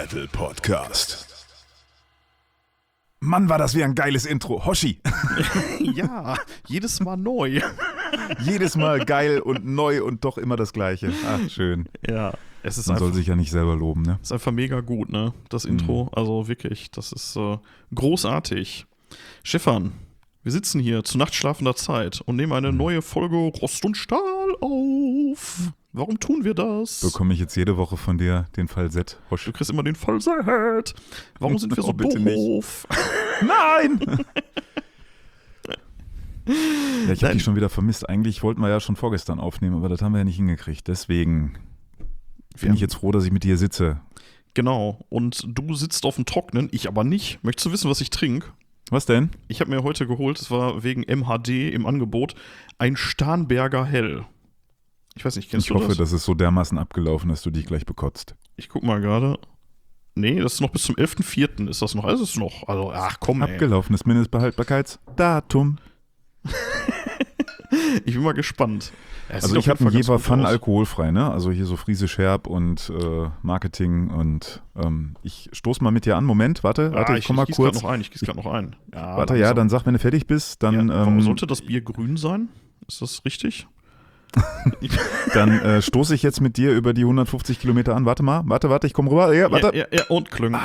Metal Podcast. Mann, war das wie ein geiles Intro. Hoshi. Ja, jedes Mal neu. Jedes Mal geil und neu und doch immer das Gleiche. Ach, schön. Ja, es ist Man einfach, soll sich ja nicht selber loben, ne? ist einfach mega gut, ne? Das Intro. Also wirklich, das ist großartig. Stefan, wir sitzen hier zu nachtschlafender Zeit und nehmen eine neue Folge Rost und Stahl auf. Warum tun wir das? Bekomme ich jetzt jede Woche von dir den Falsett, Hoshi? Du kriegst immer den Falsett. Warum sind wir so bitte doof? Nein! Ja, ich habe Nein. die schon wieder vermisst. Eigentlich wollten wir ja schon vorgestern aufnehmen, aber das haben wir ja nicht hingekriegt. Deswegen bin ich jetzt froh, dass ich mit dir sitze. Genau. Und du sitzt auf dem Trocknen, ich aber nicht. Möchtest du wissen, was ich trinke? Was denn? Ich habe mir heute geholt, es war wegen MHD im Angebot, ein Starnberger Hell. Ich weiß nicht, kennst Ich du hoffe, das? dass es so dermaßen abgelaufen ist, dass du dich gleich bekotzt. Ich guck mal gerade. Nee, das ist noch bis zum 11.04. ist das noch. Also ist noch. Also, ach komm, ey. Abgelaufenes Mindestbehaltbarkeitsdatum. Ich bin mal gespannt. Ja, es Also sieht ich auf habe einen jeden Fall Jever ganz gut Fun aus. alkoholfrei, ne? Also hier so Friesisch Herb und Marketing und ich stoße mal mit dir an. Moment, warte, ich komme mal gieß kurz. Ich gieße gerade noch ein. Ja, Warte, ja, dann sag, wenn du fertig bist, dann, warum sollte das Bier grün sein? Ist das richtig? dann stoße ich jetzt mit dir über die 150 Kilometer an. Warte mal, ich komme rüber. Ja, warte. Ja, und Klöng.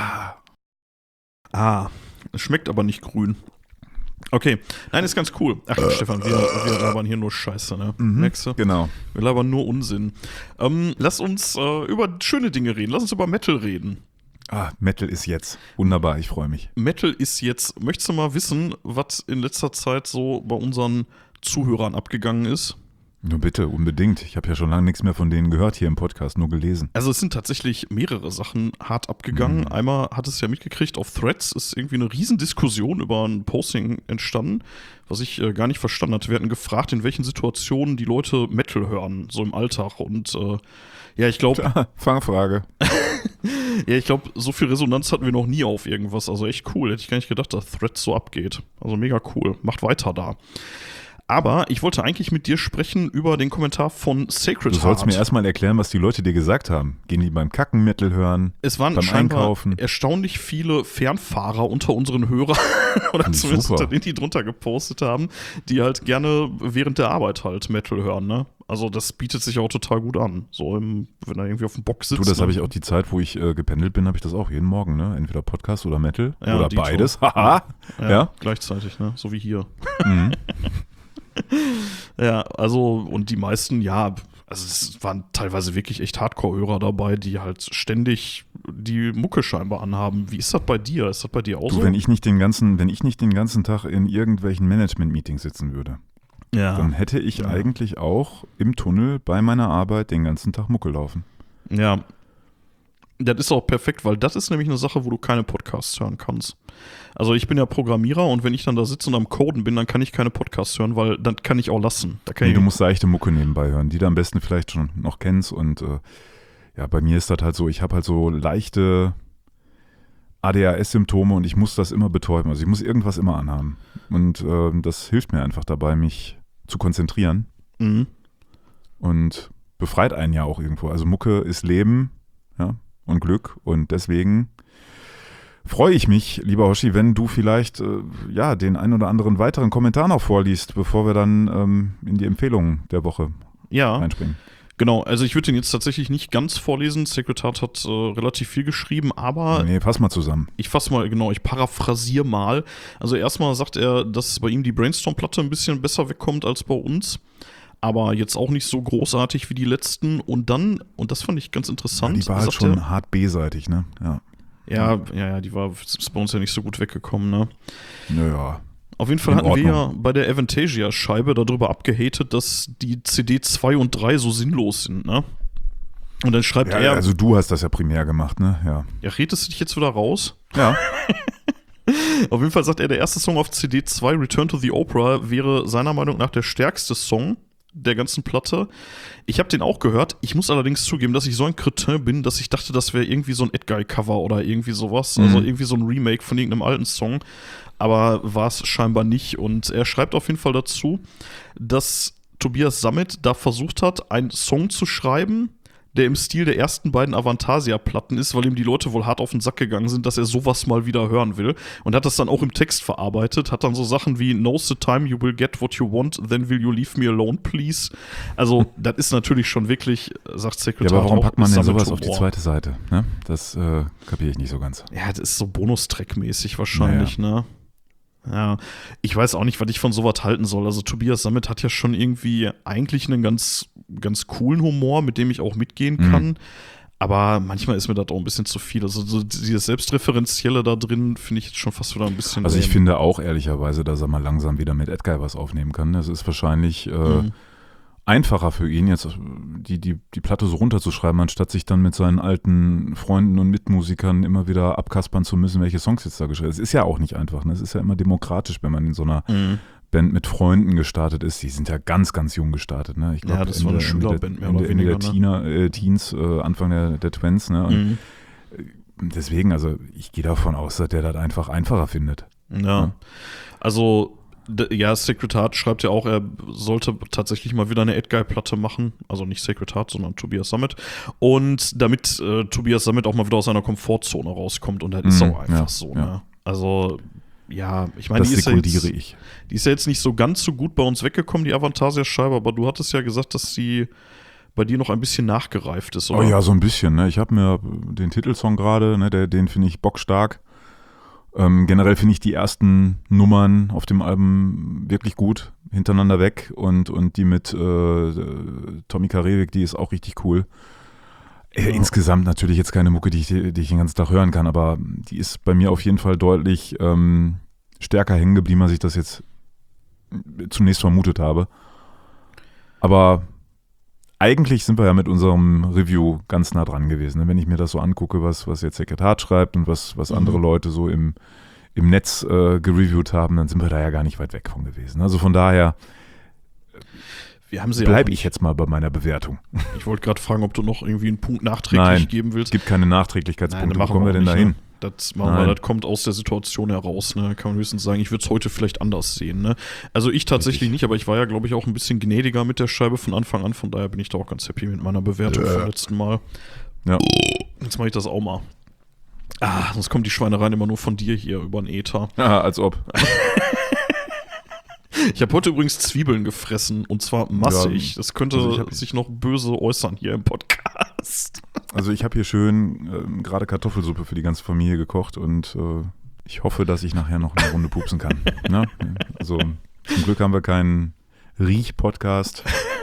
Es schmeckt aber nicht grün. Okay, nein, ist ganz cool. Ach, Stefan, wir labern hier nur Scheiße, ne? Merkst du? Genau. Wir labern nur Unsinn. Lass uns über schöne Dinge reden. Lass uns über Metal reden. Metal ist jetzt. Wunderbar, ich freue mich. Metal ist jetzt. Möchtest du mal wissen, was in letzter Zeit so bei unseren Zuhörern abgegangen ist? Nur bitte, unbedingt. Ich habe ja schon lange nichts mehr von denen gehört hier im Podcast, nur gelesen. Also es sind tatsächlich mehrere Sachen hart abgegangen. Einmal hat es ja mitgekriegt, auf Threads ist irgendwie eine Riesendiskussion über ein Posting entstanden, was ich gar nicht verstanden hatte. Wir hatten gefragt, in welchen Situationen die Leute Metal hören, so im Alltag. Und ja, ich glaube, Fangfrage. so viel Resonanz hatten wir noch nie auf irgendwas. Also echt cool. Hätte ich gar nicht gedacht, dass Threads so abgeht. Also mega cool. Macht weiter da. Aber ich wollte eigentlich mit dir sprechen über den Kommentar von Sacred Heart. Du sollst mir erstmal erklären, was die Leute dir gesagt haben. Gehen die beim Kacken Metal hören? Es waren beim scheinbar Einkaufen? erstaunlich viele Fernfahrer unter unseren Hörern oder zumindest Super. unter denen, die drunter gepostet haben, die halt gerne während der Arbeit halt Metal hören, ne? Also das bietet sich auch total gut an. So, wenn er irgendwie auf dem Bock sitzt. Du, das ne? habe ich auch die Zeit, wo ich gependelt bin, habe ich das auch jeden Morgen, ne? Entweder Podcast oder Metal Ja, oder Dito. beides. Haha. Ja. Gleichzeitig, ne? So wie hier. Mhm. Ja, also, und die meisten, ja, also es waren teilweise wirklich echt Hardcore-Hörer dabei, die halt ständig die Mucke scheinbar anhaben. Wie ist das bei dir? Ist das bei dir auch Du, so? wenn ich nicht den ganzen Tag in irgendwelchen Management-Meetings sitzen würde, dann hätte ich eigentlich auch im Tunnel bei meiner Arbeit den ganzen Tag Mucke laufen. Ja. Das ist auch perfekt, weil das ist nämlich eine Sache, wo du keine Podcasts hören kannst. Also ich bin ja Programmierer und wenn ich dann da sitze und am Coden bin, dann kann ich keine Podcasts hören, weil dann kann ich auch lassen. Da kann Nee, ich du musst seichte Mucke nebenbei hören, die du am besten vielleicht schon noch kennst. Und ja, bei mir ist das halt so, ich habe halt so leichte ADHS-Symptome und ich muss das immer betäuben. Also ich muss irgendwas immer anhaben. Und das hilft mir einfach dabei, mich zu konzentrieren. Mhm. Und befreit einen ja auch irgendwo. Also Mucke ist Leben, ja, und Glück. Und deswegen freue ich mich, lieber Hoshi, wenn du vielleicht den ein oder anderen weiteren Kommentar noch vorliest, bevor wir dann in die Empfehlungen der Woche einspringen. Genau. Also ich würde den jetzt tatsächlich nicht ganz vorlesen. Sacred Heart hat relativ viel geschrieben, aber Nee, fass mal zusammen. ich fasse mal, genau, ich paraphrasiere mal. Also erstmal sagt er, dass bei ihm die Brainstorm-Platte ein bisschen besser wegkommt als bei uns. Aber jetzt auch nicht so großartig wie die letzten. Und dann, und das fand ich ganz interessant, Ja, die war halt sagt schon hart B-seitig, ne? Ja. Ja, die ist bei uns ja nicht so gut weggekommen, ne? Naja. Auf jeden Fall In hatten wir Ordnung. ja bei der Avantasia-Scheibe darüber abgehatet, dass die CD 2 und 3 so sinnlos sind, ne? Und dann schreibt Ja, er, also du hast das ja primär gemacht, ne? Ja. ja, redest du dich jetzt wieder raus? Ja. Auf jeden Fall sagt er, der erste Song auf CD 2, Return to the Opera, wäre seiner Meinung nach der stärkste Song der ganzen Platte. Ich habe den auch gehört. Ich muss allerdings zugeben, dass ich so ein Kretin bin, dass ich dachte, das wäre irgendwie so ein Edguy-Cover oder irgendwie sowas. Also irgendwie so ein Remake von irgendeinem alten Song. Aber war es scheinbar nicht. Und er schreibt auf jeden Fall dazu, dass Tobias Sammet da versucht hat, einen Song zu schreiben, der im Stil der ersten beiden Avantasia-Platten ist, weil ihm die Leute wohl hart auf den Sack gegangen sind, dass er sowas mal wieder hören will. Und hat das dann auch im Text verarbeitet, hat dann so Sachen wie "Knows the time you will get what you want, then will you leave me alone, please." Also, das ist natürlich schon wirklich, sagt Secretariat. Ja, aber warum auch, packt man denn sowas Humor. auf die zweite Seite? Ne? Das kapiere ich nicht so ganz. Ja, das ist so Bonustrack-mäßig wahrscheinlich, ne? Ja, ich weiß auch nicht, was ich von sowas halten soll. Also Tobias Sammet hat ja schon irgendwie eigentlich einen ganz, ganz coolen Humor, mit dem ich auch mitgehen kann. Aber manchmal ist mir das auch ein bisschen zu viel. Also so dieses Selbstreferenzielle da drin finde ich jetzt schon fast wieder ein bisschen. Also ich finde auch ehrlicherweise, dass er mal langsam wieder mit Edguy was aufnehmen kann. Das ist wahrscheinlich einfacher für ihn, jetzt die Platte so runterzuschreiben, anstatt sich dann mit seinen alten Freunden und Mitmusikern immer wieder abkaspern zu müssen, welche Songs jetzt da geschrieben sind. Es ist ja auch nicht einfach. Ne? Es ist ja immer demokratisch, wenn man in so einer Band mit Freunden gestartet ist. Die sind ja ganz, ganz jung gestartet. Ne? Ich glaube, das war eine Schülerband mehr oder weniger. Ende der Teens, Anfang der Twins. Ne? Und deswegen, also ich gehe davon aus, dass der das einfach einfacher findet. Ja. Also ja, Sacred Heart schreibt ja auch, er sollte tatsächlich mal wieder eine Edguy-Platte machen. Also nicht Sacred Heart, sondern Tobias Sammet. Und damit Tobias Sammet auch mal wieder aus seiner Komfortzone rauskommt. Und das ist auch einfach so. Ja. Ne? Also, ja, ich meine, die ist ja jetzt nicht so ganz so gut bei uns weggekommen, die Avantasia-Scheibe. Aber du hattest ja gesagt, dass sie bei dir noch ein bisschen nachgereift ist, oder? Oh ja, so ein bisschen. Ne? Ich habe mir den Titelsong gerade, ne, den finde ich bockstark. Generell finde ich die ersten Nummern auf dem Album wirklich gut, hintereinander weg und die mit Tommy Karewik, die ist auch richtig cool. Insgesamt natürlich jetzt keine Mucke, die ich den ganzen Tag hören kann, aber die ist bei mir auf jeden Fall deutlich stärker hängen geblieben, als ich das jetzt zunächst vermutet habe. Aber eigentlich sind wir ja mit unserem Review ganz nah dran gewesen. Wenn ich mir das so angucke, was jetzt Sacred Heart schreibt und was andere Leute so im Netz gereviewt haben, dann sind wir da ja gar nicht weit weg von gewesen. Also von daher bleibe ich jetzt mal bei meiner Bewertung. Ich wollte gerade fragen, ob du noch irgendwie einen Punkt nachträglich geben willst. Es gibt keine Nachträglichkeitspunkte. Wo kommen wir denn da hin? Das kommt aus der Situation heraus, ne? Kann man höchstens sagen, ich würde es heute vielleicht anders sehen, ne? Also ich tatsächlich nicht, aber ich war ja, glaube ich, auch ein bisschen gnädiger mit der Scheibe von Anfang an, von daher bin ich da auch ganz happy mit meiner Bewertung vom letzten Mal. Ja. Jetzt mache ich das auch mal. Sonst kommt die Schweinereien immer nur von dir hier über den Äther. Ja, als ob. Ich habe heute übrigens Zwiebeln gefressen und zwar massig. Das könnte sich noch böse äußern hier im Podcast. Also ich habe hier schön gerade Kartoffelsuppe für die ganze Familie gekocht und ich hoffe, dass ich nachher noch eine Runde pupsen kann. Ne? Also zum Glück haben wir keinen Riech-Podcast.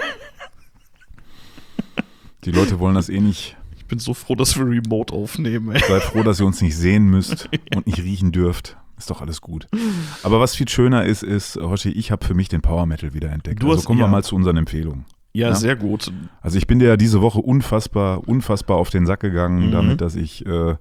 Die Leute wollen das eh nicht. Ich bin so froh, dass wir remote aufnehmen. Ey. Seid froh, dass ihr uns nicht sehen müsst und nicht riechen dürft. Ist doch alles gut. Aber was viel schöner ist, Hoshi, ich habe für mich den Power Metal wieder entdeckt. Also kommen wir mal zu unseren Empfehlungen. Ja, sehr gut. Also ich bin dir ja diese Woche unfassbar auf den Sack gegangen, damit, dass ich, wie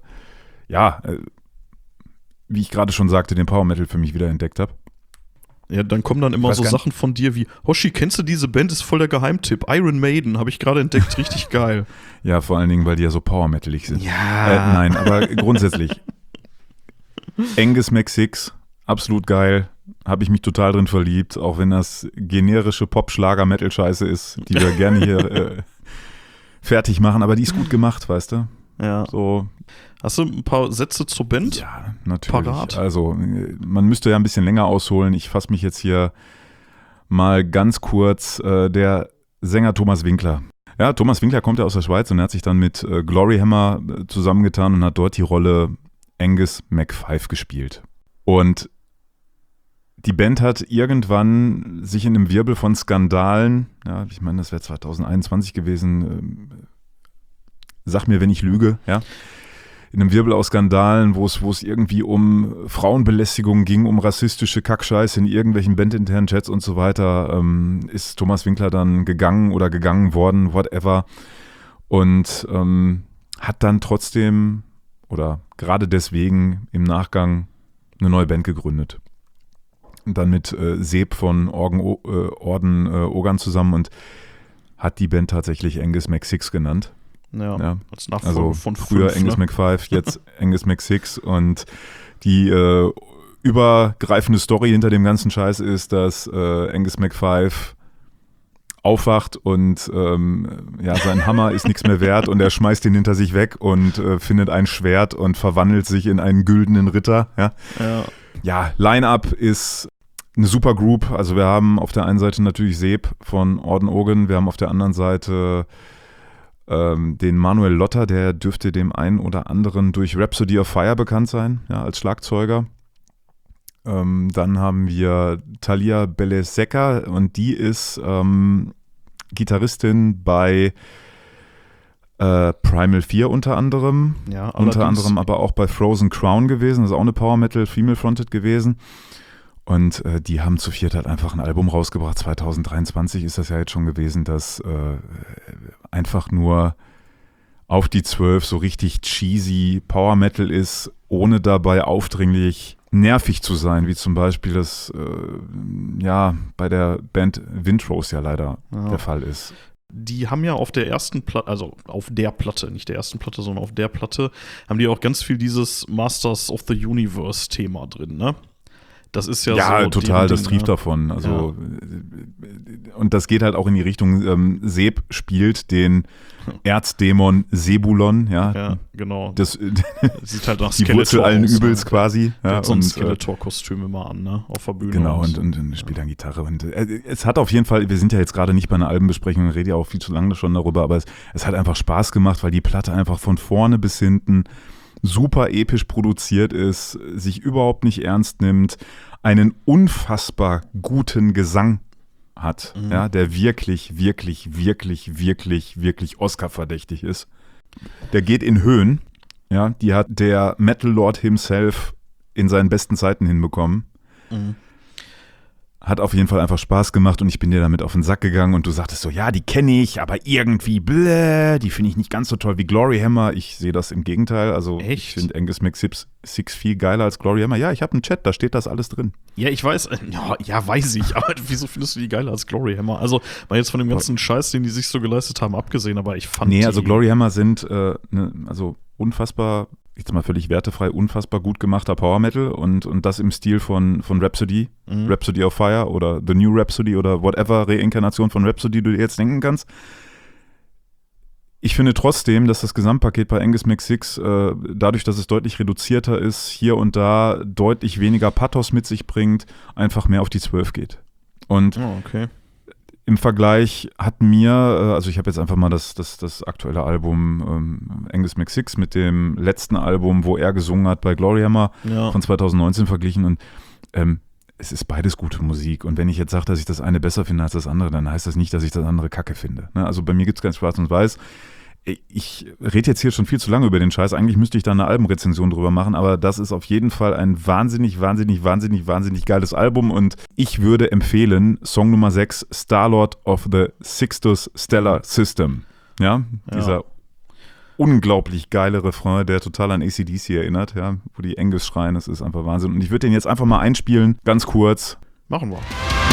ich gerade schon sagte, den Power Metal für mich wieder entdeckt habe. Ja, dann kommen dann immer so Sachen von dir wie, Hoshi, kennst du diese Band? Ist voll der Geheimtipp. Iron Maiden, habe ich gerade entdeckt, richtig geil. Ja, vor allen Dingen, weil die ja so Power Metalig sind. Ja. Nein, aber grundsätzlich. Angus McSix, absolut geil. Habe ich mich total drin verliebt, auch wenn das generische Pop-Schlager-Metal-Scheiße ist, die wir gerne hier fertig machen. Aber die ist gut gemacht, weißt du? Ja. So. Hast du ein paar Sätze zur Band? Ja, natürlich. Parat? Also, man müsste ja ein bisschen länger ausholen. Ich fasse mich jetzt hier mal ganz kurz. Der Sänger Thomas Winkler. Ja, Thomas Winkler kommt ja aus der Schweiz und er hat sich dann mit Glory Hammer zusammengetan und hat dort die Rolle Angus McPhife gespielt. Und die Band hat irgendwann sich in einem Wirbel von Skandalen, ja, ich meine, das wäre 2021 gewesen, sag mir, wenn ich lüge, ja, in einem Wirbel aus Skandalen, wo es irgendwie um Frauenbelästigung ging, um rassistische Kackscheiße in irgendwelchen bandinternen Chats und so weiter, ist Thomas Winkler dann gegangen worden, whatever, und hat dann trotzdem oder gerade deswegen im Nachgang eine neue Band gegründet. Und dann mit Seb von Ogan zusammen und hat die Band tatsächlich Angus McSix genannt. Ja, als Nachfolger von früher 5, Angus McPhife, jetzt Angus McSix. Und die übergreifende Story hinter dem ganzen Scheiß ist, dass Angus McPhife aufwacht und sein Hammer ist nichts mehr wert und er schmeißt ihn hinter sich weg und findet ein Schwert und verwandelt sich in einen güldenen Ritter. Ja, Line-Up ist eine super Group. Also wir haben auf der einen Seite natürlich Seb von Orden Ogan, wir haben auf der anderen Seite den Manuel Lotter, der dürfte dem einen oder anderen durch Rhapsody of Fire bekannt sein, ja, als Schlagzeuger. Dann haben wir Thalia Belesecca und die ist Gitarristin bei Primal 4 unter anderem. Ja, unter anderem aber auch bei Frozen Crown gewesen. Das ist auch eine Power Metal Female Fronted gewesen. Und die haben zu viert halt einfach ein Album rausgebracht. 2023 ist das ja jetzt schon gewesen, das einfach nur auf die 12 so richtig cheesy Power Metal ist, ohne dabei aufdringlich nervig zu sein, wie zum Beispiel das bei der Band Windrose ja leider der Fall ist. Die haben ja auf der ersten Platte, also auf der Platte, nicht der ersten Platte, sondern auf der Platte, haben die auch ganz viel dieses Masters of the Universe-Thema drin, ne? Das ist ja so total, das trieft davon. Also, und das geht halt auch in die Richtung, Seb spielt den Erzdämon Sebulon, ja, genau. Das sieht halt nach die Wurzel allen Übels quasi. Ja, so ein Skeletor-Kostüm immer an, ne? Auf der Bühne. Genau, und spielt dann Gitarre. Und es hat auf jeden Fall, wir sind ja jetzt gerade nicht bei einer Albenbesprechung, rede ja auch viel zu lange schon darüber, aber es hat einfach Spaß gemacht, weil die Platte einfach von vorne bis hinten super episch produziert ist, sich überhaupt nicht ernst nimmt, einen unfassbar guten Gesang hat, ja, der wirklich, wirklich, wirklich, wirklich, wirklich Oscar-verdächtig ist. Der geht in Höhen, ja, die hat der Metal Lord himself in seinen besten Zeiten hinbekommen. Hat auf jeden Fall einfach Spaß gemacht und ich bin dir damit auf den Sack gegangen und du sagtest so, ja, die kenne ich, aber irgendwie, die finde ich nicht ganz so toll wie Glory Hammer. Ich sehe das im Gegenteil. Also ich finde Angus McSix viel geiler als Glory Hammer. Ja, ich habe einen Chat, da steht das alles drin. Ja, ich weiß, weiß ich, aber wieso findest du die geiler als Glory Hammer? Also mal jetzt von dem ganzen Scheiß, den die sich so geleistet haben, abgesehen, aber ich fand also Glory Hammer sind unfassbar, jetzt mal völlig wertefrei, unfassbar gut gemachter Power Metal und das im Stil von Rhapsody, Rhapsody of Fire oder The New Rhapsody oder whatever Reinkarnation von Rhapsody du dir jetzt denken kannst. Ich finde trotzdem, dass das Gesamtpaket bei Angus McSix, dadurch, dass es deutlich reduzierter ist, hier und da deutlich weniger Pathos mit sich bringt, einfach mehr auf die 12 geht. Und im Vergleich hat mir, also ich habe jetzt einfach mal das aktuelle Album Angus McSix mit dem letzten Album, wo er gesungen hat bei Glory Hammer von 2019 verglichen und es ist beides gute Musik und wenn ich jetzt sage, dass ich das eine besser finde als das andere, dann heißt das nicht, dass ich das andere kacke finde. Ne? Also bei mir gibt es kein Schwarz und Weiß. Ich rede jetzt hier schon viel zu lange über den Scheiß. Eigentlich müsste ich da eine Albenrezension drüber machen, aber das ist auf jeden Fall ein wahnsinnig, wahnsinnig, wahnsinnig, wahnsinnig geiles Album und ich würde empfehlen, Song Nummer 6, Starlord of the Sixtus Stellar System. Ja, dieser unglaublich geile Refrain, der total an AC/DC erinnert, ja, wo die Angus schreien, das ist einfach Wahnsinn. Und ich würde den jetzt einfach mal einspielen, ganz kurz. Machen wir.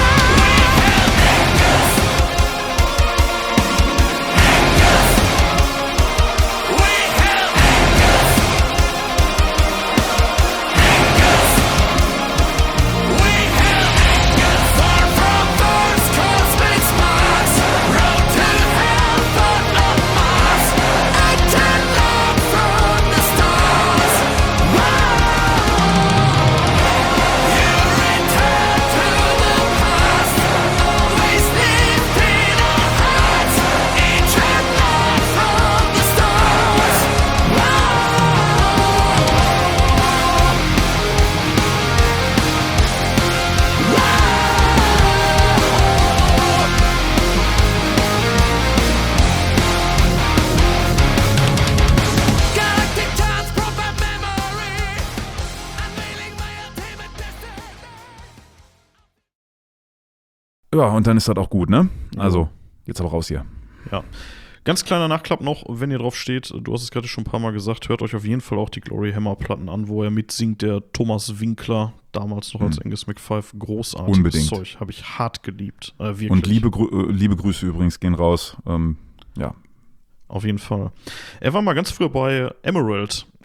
Ja, und dann ist das auch gut, ne? Also, jetzt aber raus hier. Ja. Ganz kleiner Nachklapp noch, wenn ihr drauf steht, du hast es gerade schon ein paar Mal gesagt, hört euch auf jeden Fall auch die Glory Hammer Platten an, wo er mitsingt, der Thomas Winkler, damals noch als Angus McFive, großartiges Unbedingt. Zeug, habe ich hart geliebt, wirklich. Und liebe Grüße übrigens gehen raus, ja. Auf jeden Fall. Er war mal ganz früher bei Emerald,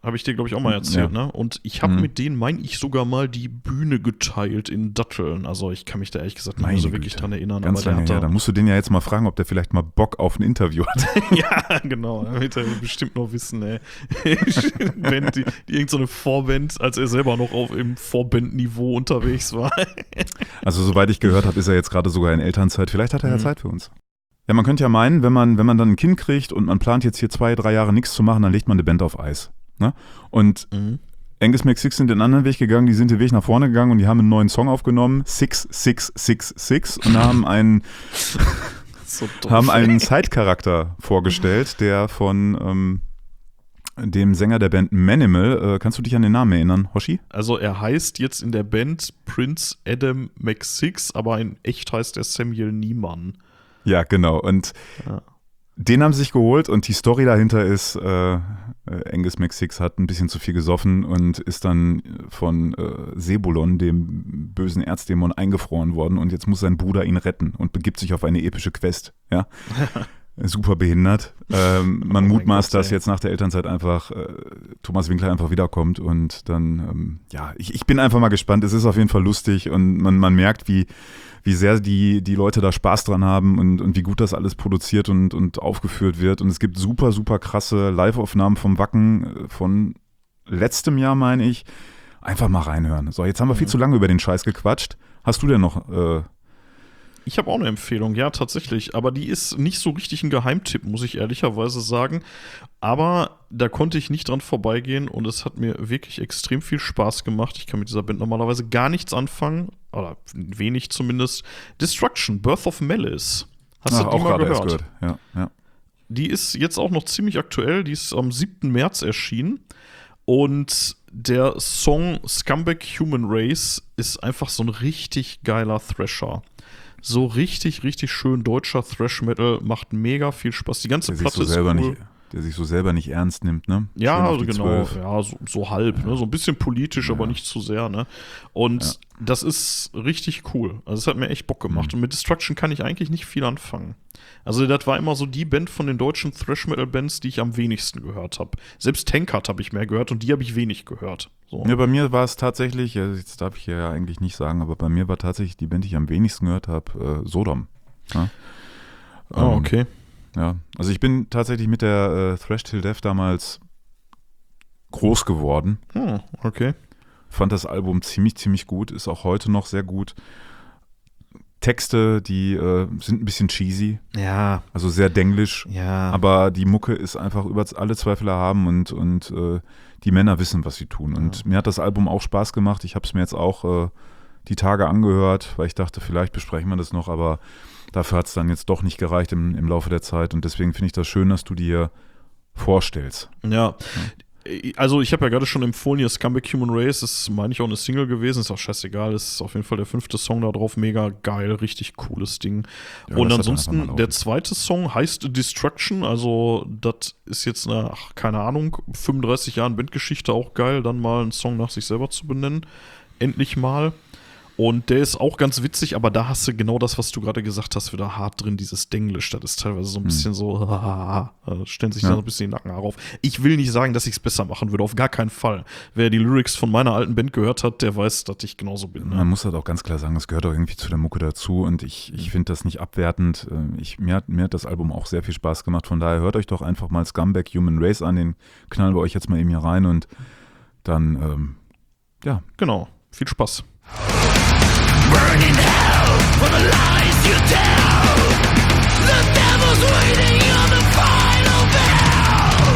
Habe ich dir, glaube ich, auch mal erzählt, ne? Und ich habe mit denen, meine ich, sogar mal die Bühne geteilt in Datteln. Also ich kann mich da ehrlich gesagt nicht mehr so wirklich dran erinnern. Ganz aber lange her. Da musst du den ja jetzt mal fragen, ob der vielleicht mal Bock auf ein Interview hat. Ja, genau. Da wird er bestimmt noch wissen, ey. Band, die irgend so eine Vorband, als er selber noch im Vorbandniveau unterwegs war. Also soweit ich gehört habe, ist er jetzt gerade sogar in Elternzeit. Vielleicht hat er ja Zeit für uns. Ja, man könnte ja meinen, wenn man dann ein Kind kriegt und man plant jetzt hier 2-3 Jahre nichts zu machen, dann legt man eine Band auf Eis. Ne? Und Angus McSix sind den anderen Weg gegangen, die sind den Weg nach vorne gegangen und die haben einen neuen Song aufgenommen, 6666, und haben einen Side-Charakter vorgestellt, der von dem Sänger der Band Manimal. Kannst du dich an den Namen erinnern, Hoshi? Also er heißt jetzt in der Band Prince Adam McSix, aber in echt heißt er Samuel Niemann. Ja, genau. Und den haben sie sich geholt und die Story dahinter ist, Angus McSix hat ein bisschen zu viel gesoffen und ist dann von Sebulon, dem bösen Erzdämon, eingefroren worden und jetzt muss sein Bruder ihn retten und begibt sich auf eine epische Quest. Ja. Super behindert. Man mutmaßt, dass jetzt nach der Elternzeit einfach Thomas Winkler einfach wiederkommt und dann, ich bin einfach mal gespannt. Es ist auf jeden Fall lustig und man merkt, wie sehr die Leute da Spaß dran haben und wie gut das alles produziert und aufgeführt wird. Und es gibt super, super krasse Live-Aufnahmen vom Wacken von letztem Jahr, meine ich. Einfach mal reinhören. So, jetzt haben wir viel zu lange über den Scheiß gequatscht. Hast du denn noch Ich habe auch eine Empfehlung, ja, tatsächlich. Aber die ist nicht so richtig ein Geheimtipp, muss ich ehrlicherweise sagen. Aber da konnte ich nicht dran vorbeigehen und es hat mir wirklich extrem viel Spaß gemacht. Ich kann mit dieser Band normalerweise gar nichts anfangen, oder wenig zumindest. Destruction, Birth of Malice. Hast du die mal gehört? Ja. Die ist jetzt auch noch ziemlich aktuell. Die ist am 7. März erschienen. Und der Song Scumbag Human Race ist einfach so ein richtig geiler Thrasher. So richtig, richtig schön deutscher Thrash-Metal, macht mega viel Spaß. Die ganze Platte ist cool. Der sich so selber nicht ernst nimmt, ne? Ja, also genau. Ja, so halb, ne? So ein bisschen politisch, aber nicht zu sehr, ne? Und das ist richtig cool. Also es hat mir echt Bock gemacht. Und mit Destruction kann ich eigentlich nicht viel anfangen. Also das war immer so die Band von den deutschen Thrash-Metal-Bands, die ich am wenigsten gehört habe. Selbst Tankard habe ich mehr gehört und die habe ich wenig gehört. So. Ja, bei mir war es tatsächlich, jetzt darf ich ja eigentlich nicht sagen, aber bei mir war tatsächlich die Band, die ich am wenigsten gehört habe, Sodom. Ja? Okay. Ja, also ich bin tatsächlich mit der Thrash Till Death damals groß geworden. Okay. Fand das Album ziemlich, ziemlich gut, ist auch heute noch sehr gut. Texte, die sind ein bisschen cheesy. Ja. Also sehr denglisch. Ja. Aber die Mucke ist einfach über alle Zweifel erhaben und die Männer wissen, was sie tun. Und mir hat das Album auch Spaß gemacht. Ich habe es mir jetzt auch die Tage angehört, weil ich dachte, vielleicht besprechen wir das noch, aber dafür hat es dann jetzt doch nicht gereicht im Laufe der Zeit. Und deswegen finde ich das schön, dass du dir vorstellst. Ja. Also ich habe ja gerade schon empfohlen, hier Scumbag Human Race ist, meine ich, auch eine Single gewesen, ist auch scheißegal, ist auf jeden Fall der 5. Song da drauf, mega geil, richtig cooles Ding. Ja, und ansonsten, der 2. Song heißt Destruction, also das ist jetzt nach, keine Ahnung, 35 Jahren Bandgeschichte auch geil, dann mal einen Song nach sich selber zu benennen, endlich mal. Und der ist auch ganz witzig, aber da hast du genau das, was du gerade gesagt hast, wieder hart drin, dieses Denglisch. Das ist teilweise so ein bisschen so, stellen sich da so ein bisschen die Nackenhaare auf. Ich will nicht sagen, dass ich es besser machen würde, auf gar keinen Fall. Wer die Lyrics von meiner alten Band gehört hat, der weiß, dass ich genauso bin. Ne? Man muss halt auch ganz klar sagen, das gehört auch irgendwie zu der Mucke dazu und ich finde das nicht abwertend. Mir hat das Album auch sehr viel Spaß gemacht, von daher hört euch doch einfach mal Scumbag Human Race an, den knallen wir euch jetzt mal eben hier rein und dann, Genau, viel Spaß. Burn in hell for the lies you tell. The devil's waiting on the final bell.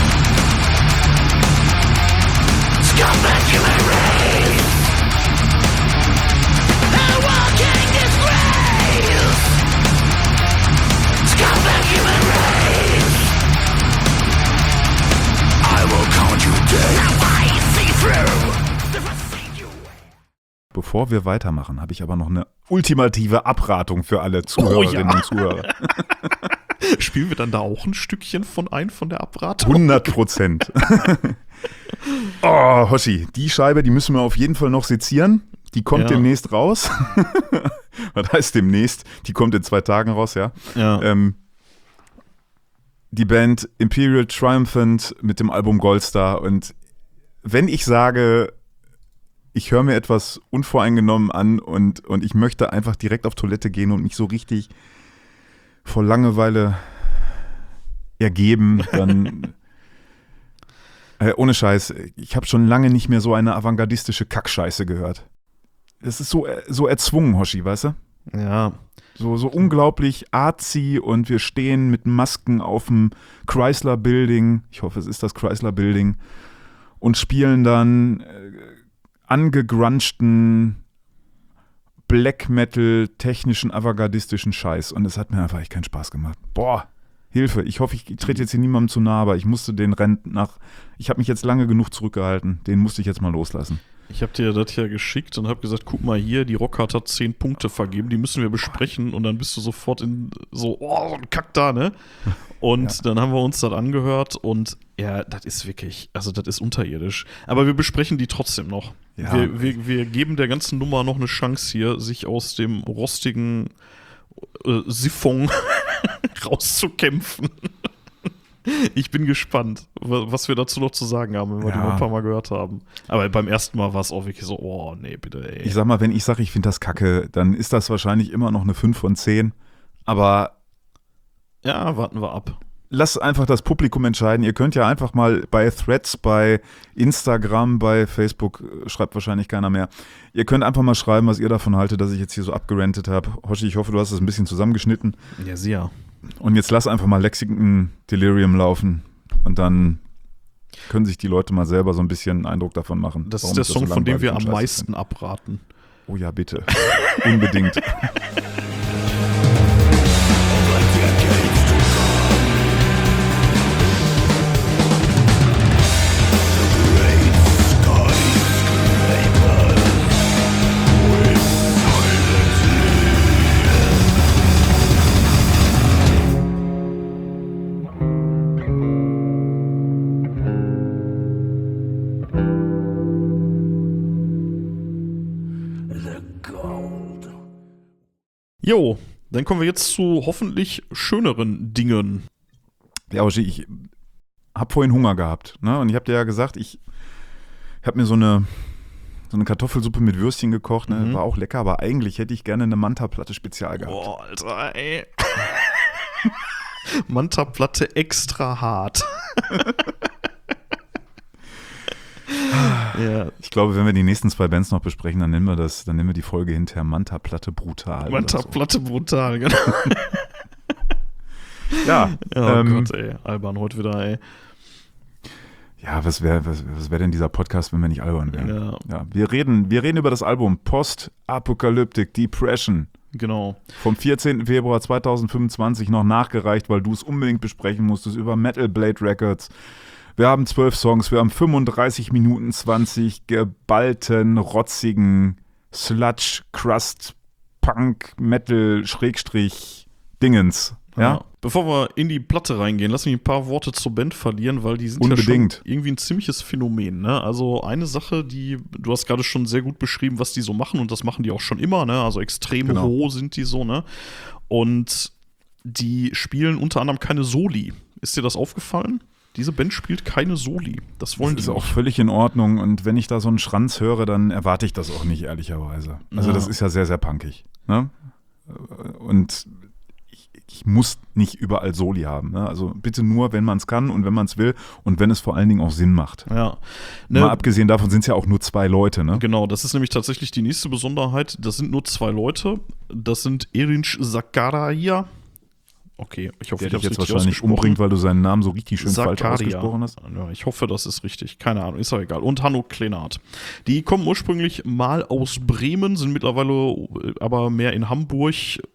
Scumbag human race. A walking disgrace. Scumbag human race. I will count you dead. Now I see through. Bevor wir weitermachen, habe ich aber noch eine ultimative Abratung für alle Zuhörerinnen und Zuhörer. Spielen wir dann da auch ein Stückchen von der Abratung? 100%. Oh, Hoshi, die Scheibe, die müssen wir auf jeden Fall noch sezieren. Die kommt demnächst raus. Was heißt demnächst? Die kommt in 2 Tagen raus, ja. die Band Imperial Triumphant mit dem Album Goldstar. Und wenn ich sage, ich höre mir etwas unvoreingenommen an und ich möchte einfach direkt auf Toilette gehen und mich so richtig vor Langeweile ergeben, dann ohne Scheiß, ich habe schon lange nicht mehr so eine avantgardistische Kackscheiße gehört. Es ist so erzwungen, Hoshi, weißt du? Ja. So unglaublich artsy und wir stehen mit Masken auf dem Chrysler Building, ich hoffe, es ist das Chrysler Building, und spielen dann angegrunchten Black Metal, technischen, avantgardistischen Scheiß. Und es hat mir einfach echt keinen Spaß gemacht. Boah, Hilfe. Ich hoffe, ich trete jetzt hier niemandem zu nahe, aber ich musste den ich habe mich jetzt lange genug zurückgehalten. Den musste ich jetzt mal loslassen. Ich habe dir das ja geschickt und habe gesagt, guck mal hier, die Rockhard hat 10 Punkte vergeben, die müssen wir besprechen. Und dann bist du sofort in so ein Kack da, ne? Und dann haben wir uns das angehört und ja, das ist wirklich, also das ist unterirdisch. Aber wir besprechen die trotzdem noch. Ja. Wir geben der ganzen Nummer noch eine Chance hier, sich aus dem rostigen Siphon rauszukämpfen. Ich bin gespannt, was wir dazu noch zu sagen haben, wenn wir die noch ein paar Mal gehört haben. Aber beim ersten Mal war es auch wirklich so, oh nee, bitte ey. Ich sag mal, wenn ich sage, ich finde das kacke, dann ist das wahrscheinlich immer noch eine 5 von 10. Aber ja, warten wir ab. Lasst einfach das Publikum entscheiden. Ihr könnt ja einfach mal bei Threads, bei Instagram, bei Facebook, schreibt wahrscheinlich keiner mehr. Ihr könnt einfach mal schreiben, was ihr davon haltet, dass ich jetzt hier so abgerantet habe. Hoshi, ich hoffe, du hast es ein bisschen zusammengeschnitten. Ja, sehr. Und jetzt lass einfach mal Lexington Delirium laufen und dann können sich die Leute mal selber so ein bisschen einen Eindruck davon machen. Das ist der Song, von dem wir am meisten abraten. Oh ja, bitte. Unbedingt. Jo, dann kommen wir jetzt zu hoffentlich schöneren Dingen. Ja, Hoshi, ich habe vorhin Hunger gehabt, ne? Und ich habe dir ja gesagt, ich habe mir so eine Kartoffelsuppe mit Würstchen gekocht, ne? War auch lecker, aber eigentlich hätte ich gerne eine Manta-Platte Spezial gehabt. Boah, Alter, ey. Manta-Platte extra hart. Ja. Ich glaube, wenn wir die nächsten 2 Bands noch besprechen, dann nennen wir die Folge hinterher Manta-Platte Brutal. Manta-Platte Brutal, genau. Ja. Oh Gott, ey. Albern heute wieder, ey. Ja, was wär denn dieser Podcast, wenn wir nicht albern wären? Ja, wir reden über das Album Post-Apocalyptic Depression. Genau. Vom 14. Februar 2025 noch nachgereicht, weil du es unbedingt besprechen musstest, über Metal Blade Records. Wir haben 12 Songs, wir haben 35 Minuten 20 geballten, rotzigen Sludge, Crust, Punk, Metal, Schrägstrich, Dingens. Ja? Bevor wir in die Platte reingehen, lass mich ein paar Worte zur Band verlieren, weil die sind unbedingt. Ja schon irgendwie ein ziemliches Phänomen. Ne? Also eine Sache, du hast gerade schon sehr gut beschrieben, was die so machen und das machen die auch schon immer. Ne? Also extrem roh sind die so. Ne? Und die spielen unter anderem keine Soli. Ist dir das aufgefallen? Diese Band spielt keine Soli. Das wollen die ist auch völlig in Ordnung. Und wenn ich da so einen Schranz höre, dann erwarte ich das auch nicht, ehrlicherweise. Also das ist ja sehr, sehr punkig. Ne? Und ich muss nicht überall Soli haben. Ne? Also bitte nur, wenn man es kann und wenn man es will und wenn es vor allen Dingen auch Sinn macht. Ja. Mal abgesehen davon sind es ja auch nur 2 Leute. Ne? Genau, das ist nämlich tatsächlich die nächste Besonderheit. Das sind nur 2 Leute. Das sind Erinç Zakaria. Okay, ich hoffe, der ich habe dich es jetzt richtig wahrscheinlich umbringt, weil du seinen Namen so richtig schön falsch ausgesprochen hast. Ja, ich hoffe, das ist richtig. Keine Ahnung, ist auch egal. Und Hanno Klenart. Die kommen ursprünglich mal aus Bremen, sind mittlerweile aber mehr in Hamburg.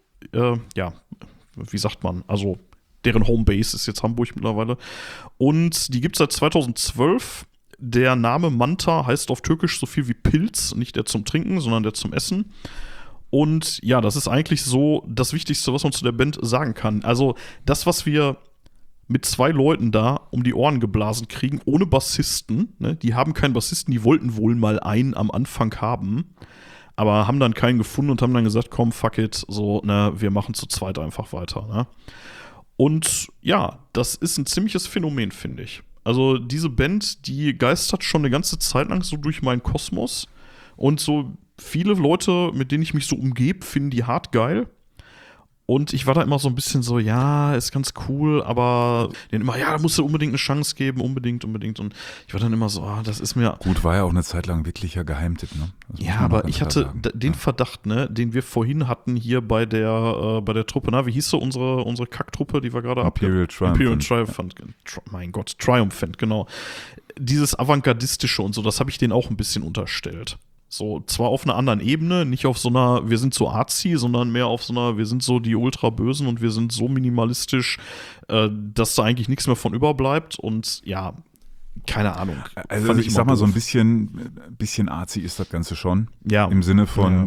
Wie sagt man? Also, deren Homebase ist jetzt Hamburg mittlerweile. Und die gibt es seit 2012. Der Name Manta heißt auf Türkisch so viel wie Pilz. Nicht der zum Trinken, sondern der zum Essen. Und ja, das ist eigentlich so das Wichtigste, was man zu der Band sagen kann. Also das, was wir mit 2 Leuten da um die Ohren geblasen kriegen, ohne Bassisten, ne? Die haben keinen Bassisten, die wollten wohl mal einen am Anfang haben, aber haben dann keinen gefunden und haben dann gesagt, komm, fuck it, so, ne, wir machen zu zweit einfach weiter. Ne? Und ja, das ist ein ziemliches Phänomen, finde ich. Also diese Band, die geistert schon eine ganze Zeit lang so durch meinen Kosmos. Und so viele Leute, mit denen ich mich so umgebe, finden die hart geil. Und ich war da immer so ein bisschen so, ja, ist ganz cool, aber denen immer, ja, da musst du unbedingt eine Chance geben, unbedingt. Und ich war dann immer so, das ist mir. Gut, war ja auch eine Zeit lang wirklicher Geheimtipp, ne? Ja, aber ich hatte den Verdacht, ne, den wir vorhin hatten hier bei der Truppe, wie hieß so unsere Kacktruppe, die wir gerade Imperial Triumphant. Mein Gott, Triumphant, genau. Dieses Avantgardistische und so, das habe ich denen auch ein bisschen unterstellt. So, zwar auf einer anderen Ebene, nicht auf so einer, wir sind so artsy, sondern mehr auf so einer, wir sind so die Ultra-Bösen und wir sind so minimalistisch, dass da eigentlich nichts mehr von überbleibt und ja, keine Ahnung. Also ich sag mal, so ein bisschen artsy ist das Ganze schon. Ja. Im Sinne von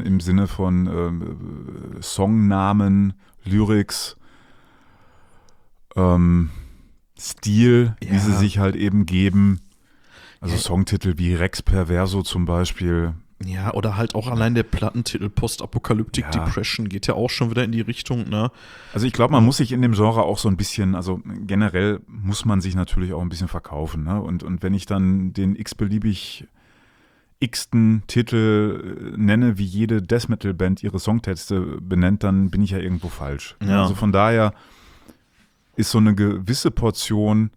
Songnamen, Lyrics, Stil, wie sie sich halt eben geben. Also Songtitel wie Rex Perverso zum Beispiel. Ja, oder halt auch allein der Plattentitel Post-Apocalyptic Depression geht ja auch schon wieder in die Richtung, ne? Also ich glaube, man muss sich in dem Genre auch so ein bisschen, also generell muss man sich natürlich auch ein bisschen verkaufen, ne? Und wenn ich dann den x-beliebig x-ten Titel nenne, wie jede Death-Metal-Band ihre Songtexte benennt, dann bin ich ja irgendwo falsch. Ja. Also von daher ist so eine gewisse Portion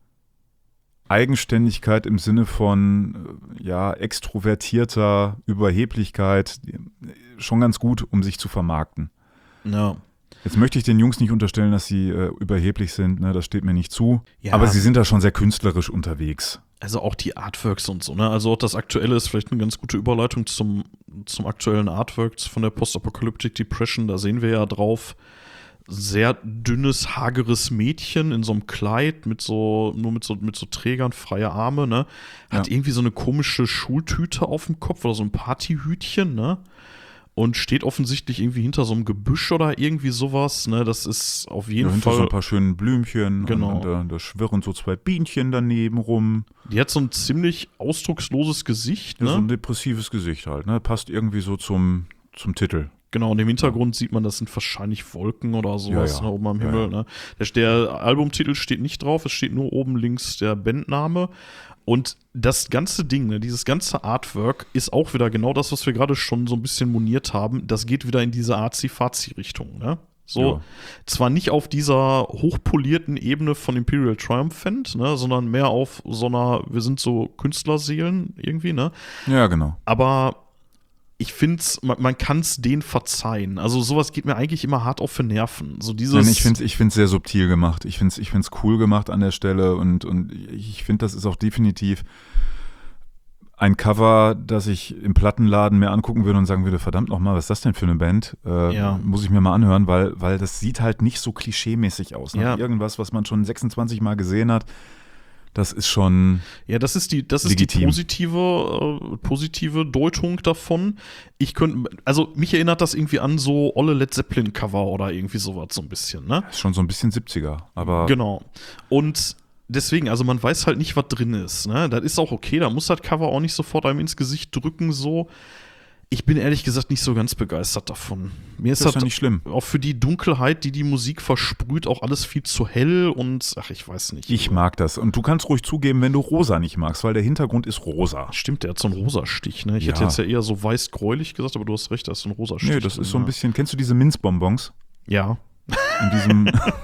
Eigenständigkeit im Sinne von extrovertierter Überheblichkeit schon ganz gut, um sich zu vermarkten. Ja. Jetzt möchte ich den Jungs nicht unterstellen, dass sie überheblich sind, ne? Das steht mir nicht zu. Ja. Aber sie sind da schon sehr künstlerisch unterwegs. Also auch die Artworks und so, ne? Also auch das Aktuelle ist vielleicht eine ganz gute Überleitung zum aktuellen Artwork von der Post-Apocalyptic Depression. Da sehen wir ja drauf sehr dünnes, hageres Mädchen in so einem Kleid mit so Trägern, freie Arme, ne? Hat irgendwie so eine komische Schultüte auf dem Kopf oder so ein Partyhütchen, ne? Und steht offensichtlich irgendwie hinter so einem Gebüsch oder irgendwie sowas, ne? Das ist auf jeden Fall. Hinter so ein paar schönen Blümchen. Genau. Und da schwirren so 2 Bienchen daneben rum. Die hat so ein ziemlich ausdrucksloses Gesicht, ne? Ja, so ein depressives Gesicht halt, ne? Passt irgendwie so zum Titel. Genau, und im Hintergrund sieht man, das sind wahrscheinlich Wolken oder sowas, ne, oben am Himmel. Ne? Der Albumtitel steht nicht drauf, es steht nur oben links der Bandname. Und das ganze Ding, ne, dieses ganze Artwork ist auch wieder genau das, was wir gerade schon so ein bisschen moniert haben. Das geht wieder in diese Arzi-Fazi-Richtung. Ne? So, zwar nicht auf dieser hochpolierten Ebene von Imperial Triumphant, ne, sondern mehr auf so einer, wir sind so Künstlerseelen irgendwie, ne? Ja, genau. Aber ich finde, man kann es denen verzeihen. Also sowas geht mir eigentlich immer hart auf die Nerven. So dieses Nein, ich find's sehr subtil gemacht. Ich find's cool gemacht an der Stelle und ich finde, das ist auch definitiv ein Cover, das ich im Plattenladen mir angucken würde und sagen würde, verdammt nochmal, was ist das denn für eine Band? Muss ich mir mal anhören, weil das sieht halt nicht so klischeemäßig aus. Ne? Irgendwas, was man schon 26 Mal gesehen hat. Das ist schon. Ja, das ist die positive Deutung davon. Mich erinnert das irgendwie an so olle Led Zeppelin Cover oder irgendwie sowas so ein bisschen, ne? Ist schon so ein bisschen 70er, aber. Genau. Und deswegen, also man weiß halt nicht, was drin ist, ne? Das ist auch okay, da muss das Cover auch nicht sofort einem ins Gesicht drücken, so. Ich bin ehrlich gesagt nicht so ganz begeistert davon. Mir ist das ja nicht schlimm. Auch für die Dunkelheit, die Musik versprüht, auch alles viel zu hell und ich weiß nicht. Ich mag das. Und du kannst ruhig zugeben, wenn du rosa nicht magst, weil der Hintergrund ist rosa. Stimmt, der hat so einen rosa Stich, ne? Ich hätte jetzt ja eher so weiß-gräulich gesagt, aber du hast recht, da ist so ein rosa Stich. Nee, das ist so ein bisschen, kennst du diese Minzbonbons? Ja. In diesem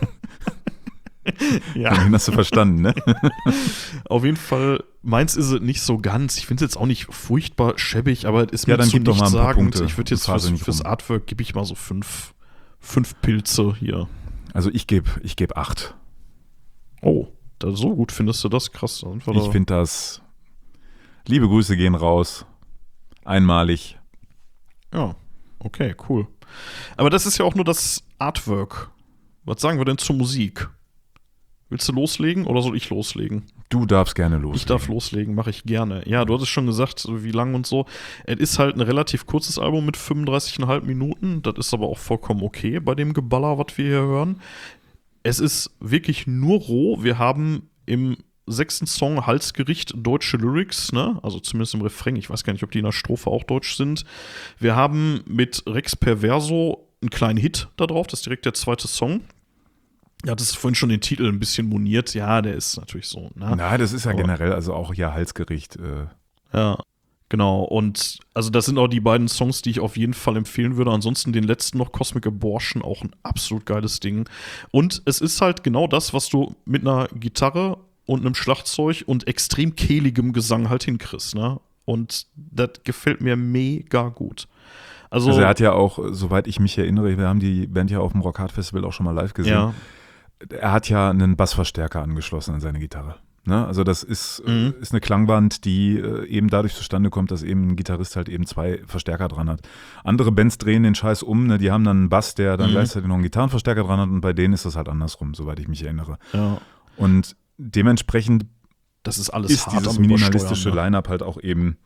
Den hast du verstanden, ne? Auf jeden Fall, meins ist es nicht so ganz. Ich finde es jetzt auch nicht furchtbar schäbig, aber es ist mir dann zu gib doch mal ein paar nichtssagend. Punkte. Ich würde jetzt fürs Artwork gebe ich mal so fünf Pilze hier. Also ich geb 8. Oh, so gut findest du das? Krass. Ich finde das, liebe Grüße gehen raus. Einmalig. Ja, okay, cool. Aber das ist ja auch nur das Artwork. Was sagen wir denn zur Musik? Willst du loslegen oder soll ich loslegen? Du darfst gerne loslegen. Ich darf loslegen, mache ich gerne. Ja, du hattest schon gesagt, wie lang und so. Es ist halt ein relativ kurzes Album mit 35,5 Minuten. Das ist aber auch vollkommen okay bei dem Geballer, was wir hier hören. Es ist wirklich nur roh. Wir haben im 6. Song Halsgericht deutsche Lyrics, ne? Also zumindest im Refrain. Ich weiß gar nicht, ob die in der Strophe auch deutsch sind. Wir haben mit Rex Perverso einen kleinen Hit da drauf. Das ist direkt der 2. Song. Ja, das ist vorhin schon den Titel ein bisschen moniert. Ja, der ist natürlich so. Ne? Na, das ist ja Aber- generell also auch hier Halsgericht. Ja, genau. Und also das sind auch die beiden Songs, die ich auf jeden Fall empfehlen würde. Ansonsten den letzten noch, Cosmic Abortion, auch ein absolut geiles Ding. Und es ist halt genau das, was du mit einer Gitarre und einem Schlagzeug und extrem kehligem Gesang halt hinkriegst, ne? Und das gefällt mir mega gut. Also Also er hat ja auch, soweit ich mich erinnere, wir haben die Band ja auf dem Rock Hard Festival auch schon mal live gesehen. ja, Er hat ja einen Bassverstärker angeschlossen an seine Gitarre. Ne? Also das ist eine Klangband, die eben dadurch zustande kommt, dass eben ein Gitarrist halt eben 2 Verstärker dran hat. Andere Bands drehen den Scheiß um, ne? Die haben dann einen Bass, der dann gleichzeitig noch einen Gitarrenverstärker dran hat und bei denen ist das halt andersrum, soweit ich mich erinnere. ja. Und dementsprechend Das ist alles ist hart dieses am minimalistische Übersteuern, ne? Line-Up halt auch eben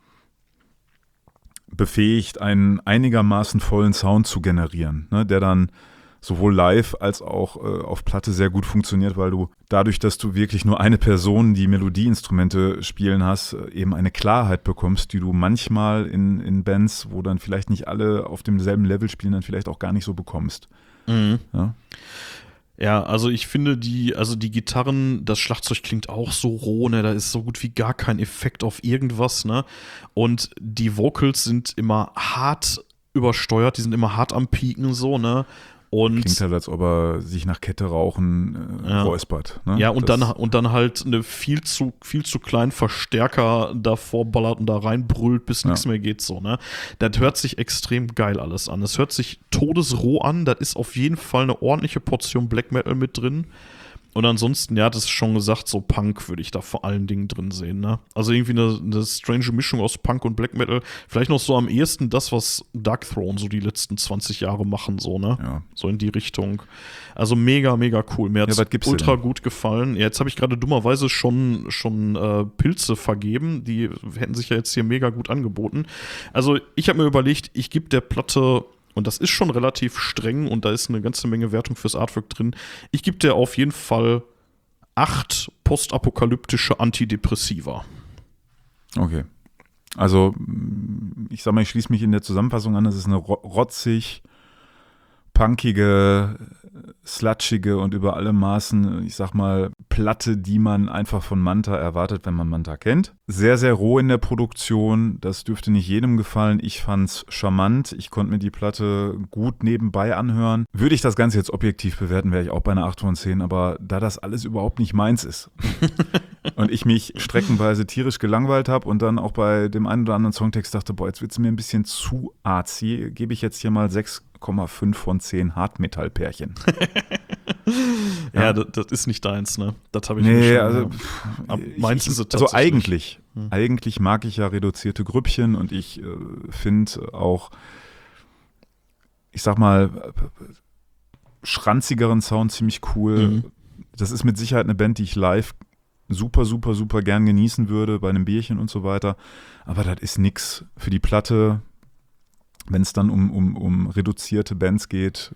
befähigt, einen einigermaßen vollen Sound zu generieren, ne, der dann sowohl live als auch auf Platte sehr gut funktioniert, weil du dadurch, dass du wirklich nur eine Person, die Melodieinstrumente spielen hast, eben eine Klarheit bekommst, die du manchmal in Bands, wo dann vielleicht nicht alle auf demselben Level spielen, dann vielleicht auch gar nicht so bekommst. Mhm. Ja? Ja, also ich finde die Gitarren, das Schlagzeug klingt auch so roh, ne? Da ist so gut wie gar kein Effekt auf irgendwas, ne? Und die Vocals sind immer hart übersteuert, die sind immer hart am Pieken, so, ne? Und Klingt halt, als ob er sich nach Kette rauchen Ja. räuspert. Ne? ja, und Das- dann halt eine viel zu kleinen Verstärker davor ballert und da reinbrüllt, bis nichts mehr geht, so, ne? Das hört sich extrem geil alles an. Es hört sich todesroh an, das ist auf jeden Fall eine ordentliche Portion Black Metal mit drin. Und ansonsten, ja, das ist schon gesagt, so Punk würde ich da vor allen Dingen drin sehen, ne? Also irgendwie eine strange Mischung aus Punk und Black Metal. Vielleicht noch so am ehesten das, was Dark Throne so die letzten 20 Jahre machen, so, ne? Ja. So in die Richtung. Also mega, mega cool. Mir hat's was gibt's dir ultra denn? gut gefallen. Ja, jetzt habe ich gerade dummerweise schon Pilze vergeben. Die hätten sich ja jetzt hier mega gut angeboten. Also ich habe mir überlegt, ich gebe der Platte, und das ist schon relativ streng und da ist eine ganze Menge Wertung fürs Artwork drin, ich gebe der auf jeden Fall 8 postapokalyptische Antidepressiva. Okay. Also, ich sag mal, ich schließe mich in der Zusammenfassung an, das ist eine rotzig, punkige, slutschige und über alle Maßen, ich sag mal, Platte, die man einfach von Manta erwartet, wenn man Manta kennt. Sehr, sehr roh in der Produktion, das dürfte nicht jedem gefallen. Ich fand's charmant, ich konnte mir die Platte gut nebenbei anhören. Würde ich das Ganze jetzt objektiv bewerten, wäre ich auch bei einer 8 von 10, aber da das alles überhaupt nicht meins ist und ich mich streckenweise tierisch gelangweilt habe und dann auch bei dem einen oder anderen Songtext dachte, boah, jetzt wird es mir ein bisschen zu arzi, gebe ich jetzt hier mal 6,5 von 10 Hartmetallpärchen. Ja, das ist nicht deins, ne? Das habe ich mir Nee, schon. also ja. Meins ist es also tatsächlich. eigentlich mag ich ja reduzierte Grüppchen und ich finde auch, ich sag mal, schranzigeren Sound ziemlich cool. Mhm. Das ist mit Sicherheit eine Band, die ich live super, super, super gern genießen würde, bei einem Bierchen und so weiter. Aber das ist nix für die Platte, wenn es dann um reduzierte Bands geht.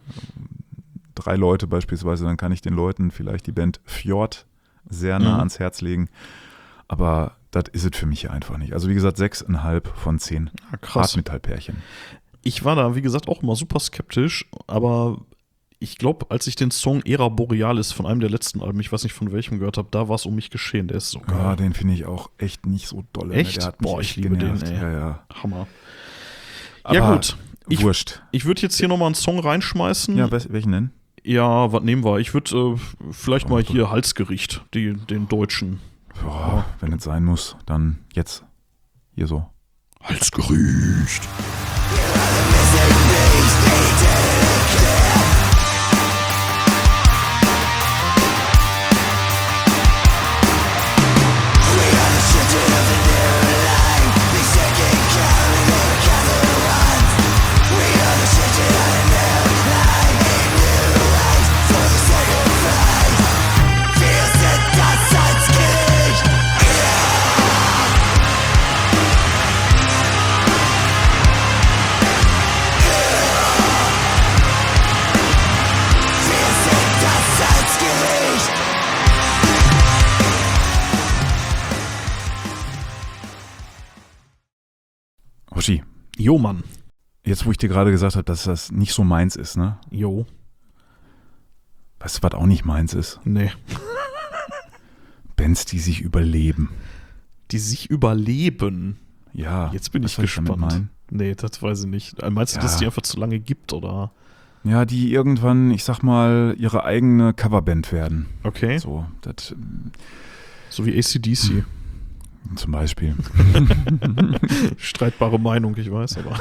3 Leute beispielsweise, dann kann ich den Leuten vielleicht die Band Fjord sehr nah ans Herz legen. Aber das ist es für mich hier einfach nicht. Also wie gesagt, 6,5 von 10 Ja, krass. Hartmetallpärchen. Ich war da, wie gesagt, auch immer super skeptisch, aber ich glaube, als ich den Song Era Borealis von einem der letzten Alben, ich weiß nicht von welchem gehört habe, da war es um mich geschehen. Der ist so geil. Ja, den finde ich auch echt nicht so dolle. ne? Echt? Der hat mich Boah, ich echt liebe genervt. den, ey. Ja, ja. Hammer. Aber Ja, gut. Wurscht. Ich würde jetzt hier nochmal einen Song reinschmeißen. Ja, welchen denn? Ja, was nehmen wir? Ich würde vielleicht mal hier Halsgericht, den deutschen. Ja, wenn es sein muss, dann jetzt hier so. Halsgericht. Hoshi, Jo, Mann. jetzt wo ich dir gerade gesagt habe, dass das nicht so meins ist, ne? Jo. Weißt du, was auch nicht meins ist? Nee. Bands, die sich überleben. Die sich überleben. Ja. Jetzt bin ich was soll damit gespannt. meinen? Nee, das weiß ich nicht. Meinst du, dass es die einfach zu lange gibt, oder? Ja, die irgendwann, ich sag mal, ihre eigene Coverband werden. Okay. So, das So wie AC/DC. zum Beispiel. Streitbare Meinung, ich weiß, aber.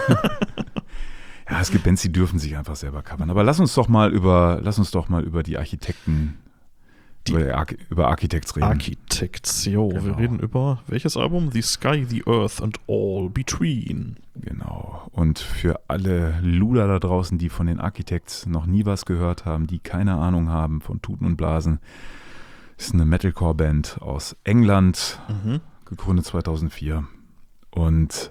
Ja, es gibt Bands, die dürfen sich einfach selber covern. Aber lass uns doch mal über die Architekten, über Architects reden. Architects, jo. Genau. Wir reden über welches Album? The Sky, the Earth and All Between. Genau. Und für alle Luder da draußen, die von den Architects noch nie was gehört haben, die keine Ahnung haben von Tuten und Blasen, ist eine Metalcore-Band aus England, gegründet 2004. Und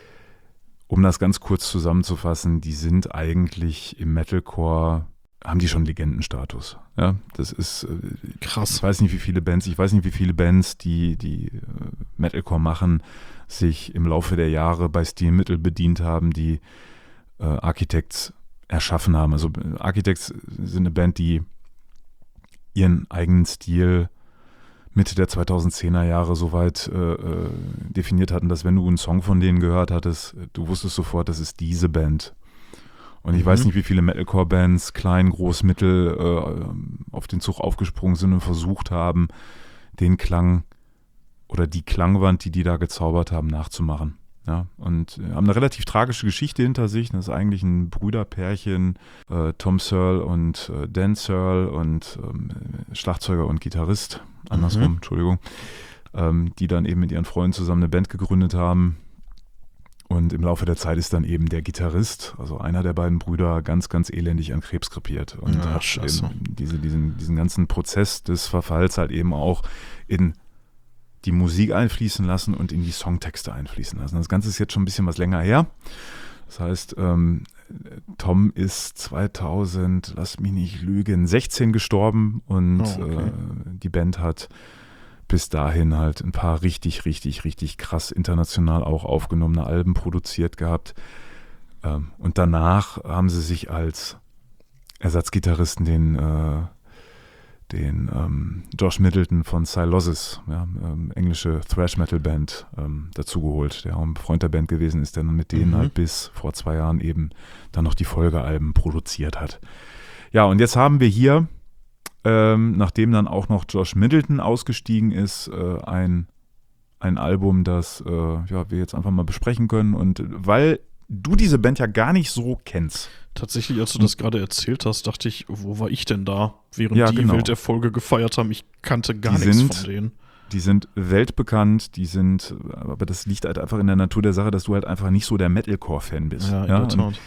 um das ganz kurz zusammenzufassen, die sind eigentlich im Metalcore, haben die schon Legendenstatus. Ja, das ist Krass. Ich weiß nicht, wie viele Bands, die Metalcore machen, sich im Laufe der Jahre bei Stilmittel bedient haben, die Architects erschaffen haben. Also Architects sind eine Band, die ihren eigenen Stil Mitte der 2010er Jahre soweit definiert hatten, dass wenn du einen Song von denen gehört hattest, du wusstest sofort, das ist diese Band. Und ich weiß nicht, wie viele Metalcore-Bands, klein, groß, mittel, auf den Zug aufgesprungen sind und versucht haben, den Klang oder die Klangwand, die da gezaubert haben, nachzumachen. Ja, und haben eine relativ tragische Geschichte hinter sich. Das ist eigentlich ein Brüderpärchen, Tom Searle und Dan Searle und Schlagzeuger und Gitarrist, andersrum, Entschuldigung, die dann eben mit ihren Freunden zusammen eine Band gegründet haben. Und im Laufe der Zeit ist dann eben der Gitarrist, also einer der beiden Brüder, ganz, ganz elendig an Krebs krepiert. Und hat eben diesen ganzen Prozess des Verfalls halt eben auch in die Musik einfließen lassen und in die Songtexte einfließen lassen. Das Ganze ist jetzt schon ein bisschen was länger her. Das heißt, Tom ist 2000, lass mich nicht lügen, 16 gestorben und die Band hat bis dahin halt ein paar richtig, richtig, richtig krass international auch aufgenommene Alben produziert gehabt. Und danach haben sie sich als Ersatzgitarristen den Josh Middleton von Sylosis, englische Thrash-Metal-Band, dazugeholt, der auch ein Freund der Band gewesen ist, der dann mit denen halt bis vor 2 Jahren eben dann noch die Folgealben produziert hat. Ja, und jetzt haben wir hier, nachdem dann auch noch Josh Middleton ausgestiegen ist, ein Album, das wir jetzt einfach mal besprechen können. Und weil du diese Band ja gar nicht so kennst. Tatsächlich, als du das gerade erzählt hast, dachte ich, wo war ich denn da, während die genau. Welterfolge gefeiert haben? Ich kannte gar nichts von denen. Die sind weltbekannt, aber das liegt halt einfach in der Natur der Sache, dass du halt einfach nicht so der Metalcore-Fan bist. Ja, in der Tat.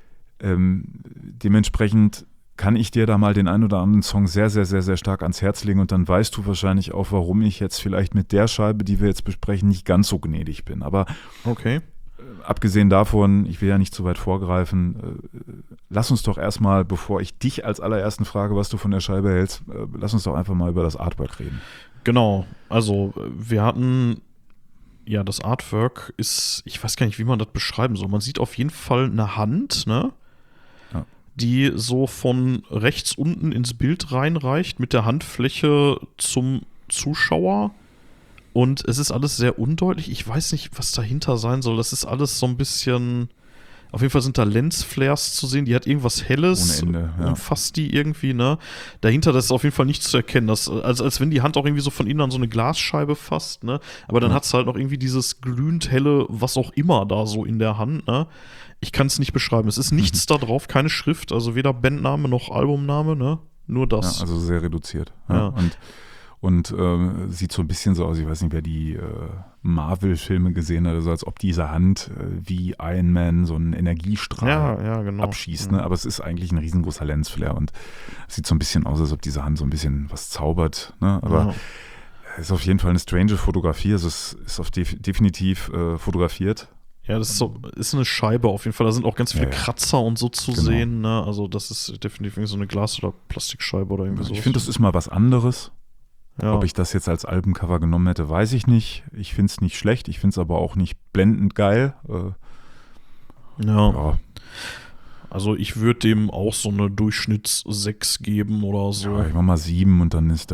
Dementsprechend kann ich dir da mal den einen oder anderen Song sehr, sehr, sehr, sehr stark ans Herz legen und dann weißt du wahrscheinlich auch, warum ich jetzt vielleicht mit der Scheibe, die wir jetzt besprechen, nicht ganz so gnädig bin. Aber abgesehen davon, ich will ja nicht zu weit vorgreifen, lass uns doch erstmal, bevor ich dich als allerersten frage, was du von der Scheibe hältst, lass uns doch einfach mal über das Artwork reden. Genau, also wir hatten, ja, das Artwork ist, ich weiß gar nicht, wie man das beschreiben soll. Man sieht auf jeden Fall eine Hand, ne? Ja. Die so von rechts unten ins Bild reinreicht, mit der Handfläche zum Zuschauer. Und es ist alles sehr undeutlich. Ich weiß nicht, was dahinter sein soll. Das ist alles so ein bisschen. Auf jeden Fall sind da Lensflares zu sehen. Die hat irgendwas Helles. Ohne Ende, ja. Umfasst die irgendwie, ne? Dahinter, das ist auf jeden Fall nicht zu erkennen. Als wenn die Hand auch irgendwie so von innen an so eine Glasscheibe fasst, ne? Aber dann hat es halt noch irgendwie dieses glühend helle, was auch immer da so in der Hand, ne? Ich kann es nicht beschreiben. Es ist nichts da drauf, keine Schrift. Also weder Bandname noch Albumname, ne? Nur das. Ja, also sehr reduziert. Ja. Und sieht so ein bisschen so aus, ich weiß nicht, wer die Marvel-Filme gesehen hat, also als ob diese Hand wie Iron Man so einen Energiestrahl genau. abschießt. Ne? Aber es ist eigentlich ein riesengroßer Lensflare und es sieht so ein bisschen aus, als ob diese Hand so ein bisschen was zaubert. Ne? Aber es ist auf jeden Fall eine strange Fotografie, also es ist definitiv fotografiert. Ja, das ist eine Scheibe auf jeden Fall. Da sind auch ganz viele Kratzer und so zu sehen. Ne? Also das ist definitiv so eine Glas- oder Plastikscheibe oder irgendwie so. Ich finde, das ist mal was anderes. Ja. Ob ich das jetzt als Albumcover genommen hätte, weiß ich nicht. Ich finde es nicht schlecht, ich finde es aber auch nicht blendend geil. Ja. Also ich würde dem auch so eine Durchschnitts 6 geben oder so. Ja, ich mach mal 7 und dann ist Ja.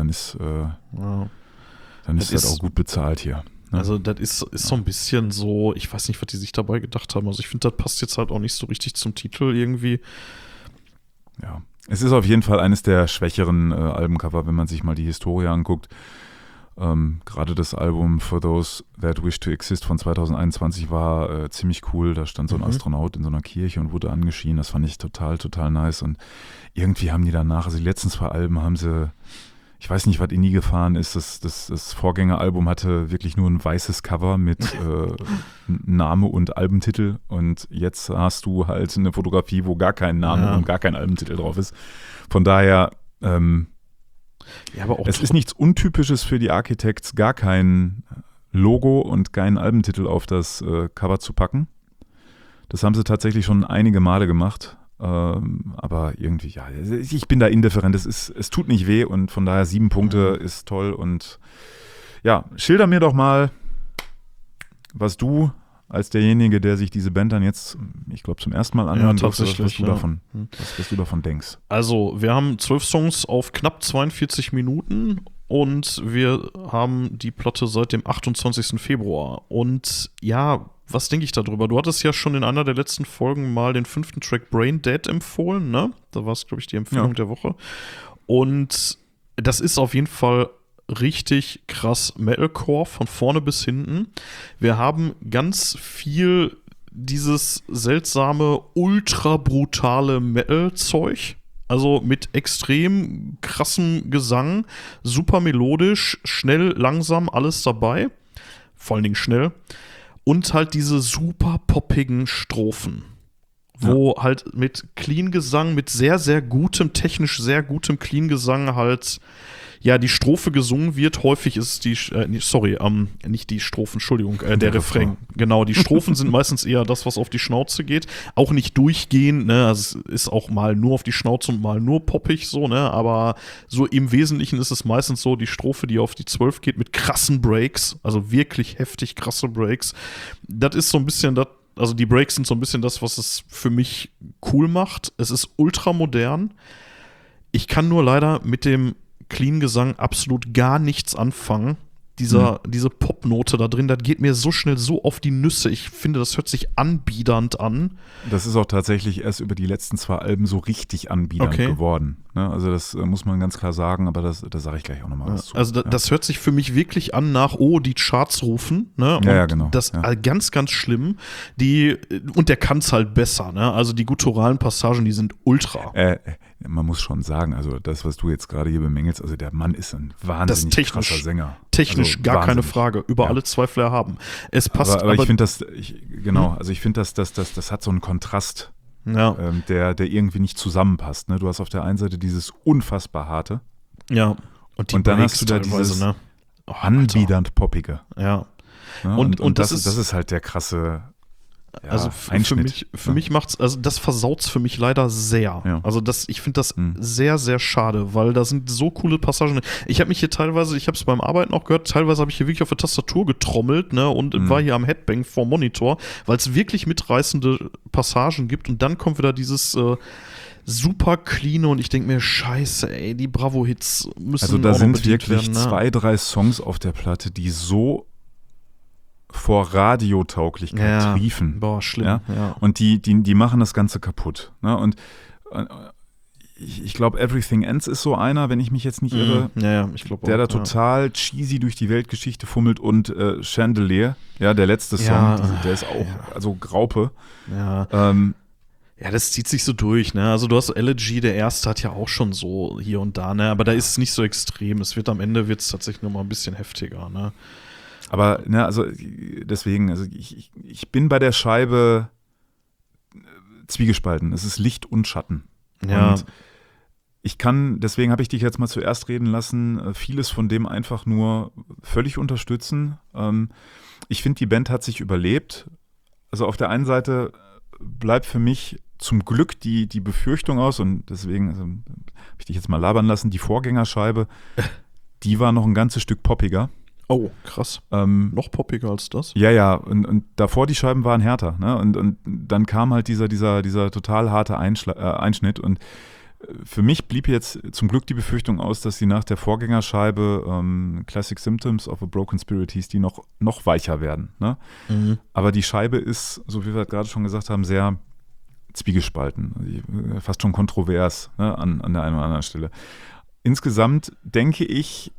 das auch gut bezahlt hier. Ne? Also das ist so ein bisschen so, ich weiß nicht, was die sich dabei gedacht haben. Also ich finde, das passt jetzt halt auch nicht so richtig zum Titel irgendwie. Ja, es ist auf jeden Fall eines der schwächeren Albencover, wenn man sich mal die Historie anguckt. Gerade das Album For Those That Wish to Exist von 2021 war ziemlich cool. Da stand so ein Astronaut in so einer Kirche und wurde angeschrien. Das fand ich total, total nice. Und irgendwie haben die danach, also die letzten 2 Alben haben sie, ich weiß nicht, was in nie gefahren ist. Das Vorgängeralbum hatte wirklich nur ein weißes Cover mit Name und Albentitel. Und jetzt hast du halt eine Fotografie, wo gar kein Name und gar kein Albentitel drauf ist. Von daher, Ja, aber auch es ist nichts Untypisches für die Architects, gar kein Logo und keinen Albentitel auf das Cover zu packen. Das haben sie tatsächlich schon einige Male gemacht. Aber irgendwie, ja, ich bin da indifferent. Es tut nicht weh und von daher 7 Punkte ist toll. Und ja, schilder mir doch mal, was du als derjenige, der sich diese Band dann jetzt, ich glaube, zum ersten Mal anhören durfte, was du davon denkst. Also, wir haben 12 Songs auf knapp 42 Minuten und wir haben die Platte seit dem 28. Februar. Und ja, was denke ich darüber? Du hattest ja schon in einer der letzten Folgen mal den 5. Track Brain Dead empfohlen, ne? Da war es, glaube ich, die Empfehlung der Woche. Und das ist auf jeden Fall richtig krass Metalcore von vorne bis hinten. Wir haben ganz viel dieses seltsame, ultra brutale Metal-Zeug. Also mit extrem krassem Gesang, super melodisch, schnell, langsam, alles dabei. Vor allen Dingen schnell. Und halt diese super poppigen Strophen. Wo halt mit Clean-Gesang, mit sehr, sehr gutem, technisch sehr gutem Clean-Gesang halt die Strophe gesungen wird. Häufig ist es nicht die Strophen, Entschuldigung, der Refrain. Genau, die Strophen sind meistens eher das, was auf die Schnauze geht. Auch nicht durchgehend, ne, also es ist auch mal nur auf die Schnauze und mal nur poppig so, ne, aber so im Wesentlichen ist es meistens so die Strophe, die auf die 12 geht mit krassen Breaks, also wirklich heftig krasse Breaks. Das ist so ein bisschen das, also die Breaks sind so ein bisschen das, was es für mich cool macht. Es ist ultra modern. Ich kann nur leider mit dem Clean-Gesang absolut gar nichts anfangen. Diese Popnote da drin, das geht mir so schnell so auf die Nüsse. Ich finde, das hört sich anbiedernd an. Das ist auch tatsächlich erst über die letzten 2 Alben so richtig anbiedernd geworden. Ne? Also das muss man ganz klar sagen, aber da sage ich gleich auch nochmal was zu. Also das hört sich für mich wirklich an nach, die Charts rufen. Ne? Und genau. Das ganz, ganz schlimm. Und der kann es halt besser. Ne? Also die gutturalen Passagen, die sind ultra. Man muss schon sagen, also das, was du jetzt gerade hier bemängelst, also der Mann ist ein wahnsinnig krasser Sänger. Technisch also gar keine Frage, über alle Zweifel erhaben. Es passt. Aber ich finde also ich finde, das hat so einen Kontrast, der irgendwie nicht zusammenpasst. Ne? Du hast auf der einen Seite dieses unfassbar harte. Ja. Und dann hast du da dieses anbiedernd poppige. Ja. Ne? Und das ist halt der krasse. Ja, also für mich macht's, also das versaut's für mich leider sehr. Ja. Also ich finde das sehr, sehr schade, weil da sind so coole Passagen. Ich habe mich hier teilweise, ich habe es beim Arbeiten auch gehört, teilweise habe ich hier wirklich auf der Tastatur getrommelt, ne, und war hier am Headbang vorm Monitor, weil es wirklich mitreißende Passagen gibt und dann kommt wieder dieses super clean und ich denke mir, scheiße, ey, die Bravo-Hits müssen also da auch sind wirklich werden, ne? 2, 3 Songs auf der Platte, die so vor Radiotauglichkeit triefen. Boah, schlimm. Ja? Und die machen das Ganze kaputt. Ne? Und ich glaube, Everything Ends ist so einer, wenn ich mich jetzt nicht irre, ich glaub der da total cheesy durch die Weltgeschichte fummelt und Chandelier, der letzte Song, der ist auch, also Graupe. Ja. Ja, das zieht sich so durch, ne? Also du hast Elegy, der erste hat ja auch schon so hier und da, ne? Aber da ist es nicht so extrem. Am Ende wird es tatsächlich noch mal ein bisschen heftiger, ne? Aber, ne, also deswegen, also ich bin bei der Scheibe zwiegespalten. Es ist Licht und Schatten. Ja. Und deswegen habe ich dich jetzt mal zuerst reden lassen, vieles von dem einfach nur völlig unterstützen. Ich finde, die Band hat sich überlebt. Also auf der einen Seite bleibt für mich zum Glück die Befürchtung aus und deswegen habe ich dich jetzt mal labern lassen, die Vorgängerscheibe, die war noch ein ganzes Stück poppiger. Oh, krass. Noch poppiger als das? Ja, und davor die Scheiben waren härter, ne? Und dann kam halt dieser total harte Einschnitt und für mich blieb jetzt zum Glück die Befürchtung aus, dass sie nach der Vorgängerscheibe Classic Symptoms of a Broken Spirit hieß, die noch weicher werden, ne? Aber die Scheibe ist, so wie wir gerade schon gesagt haben, sehr zwiegespalten, fast schon kontrovers, ne? an der einen oder anderen Stelle. Insgesamt denke ich,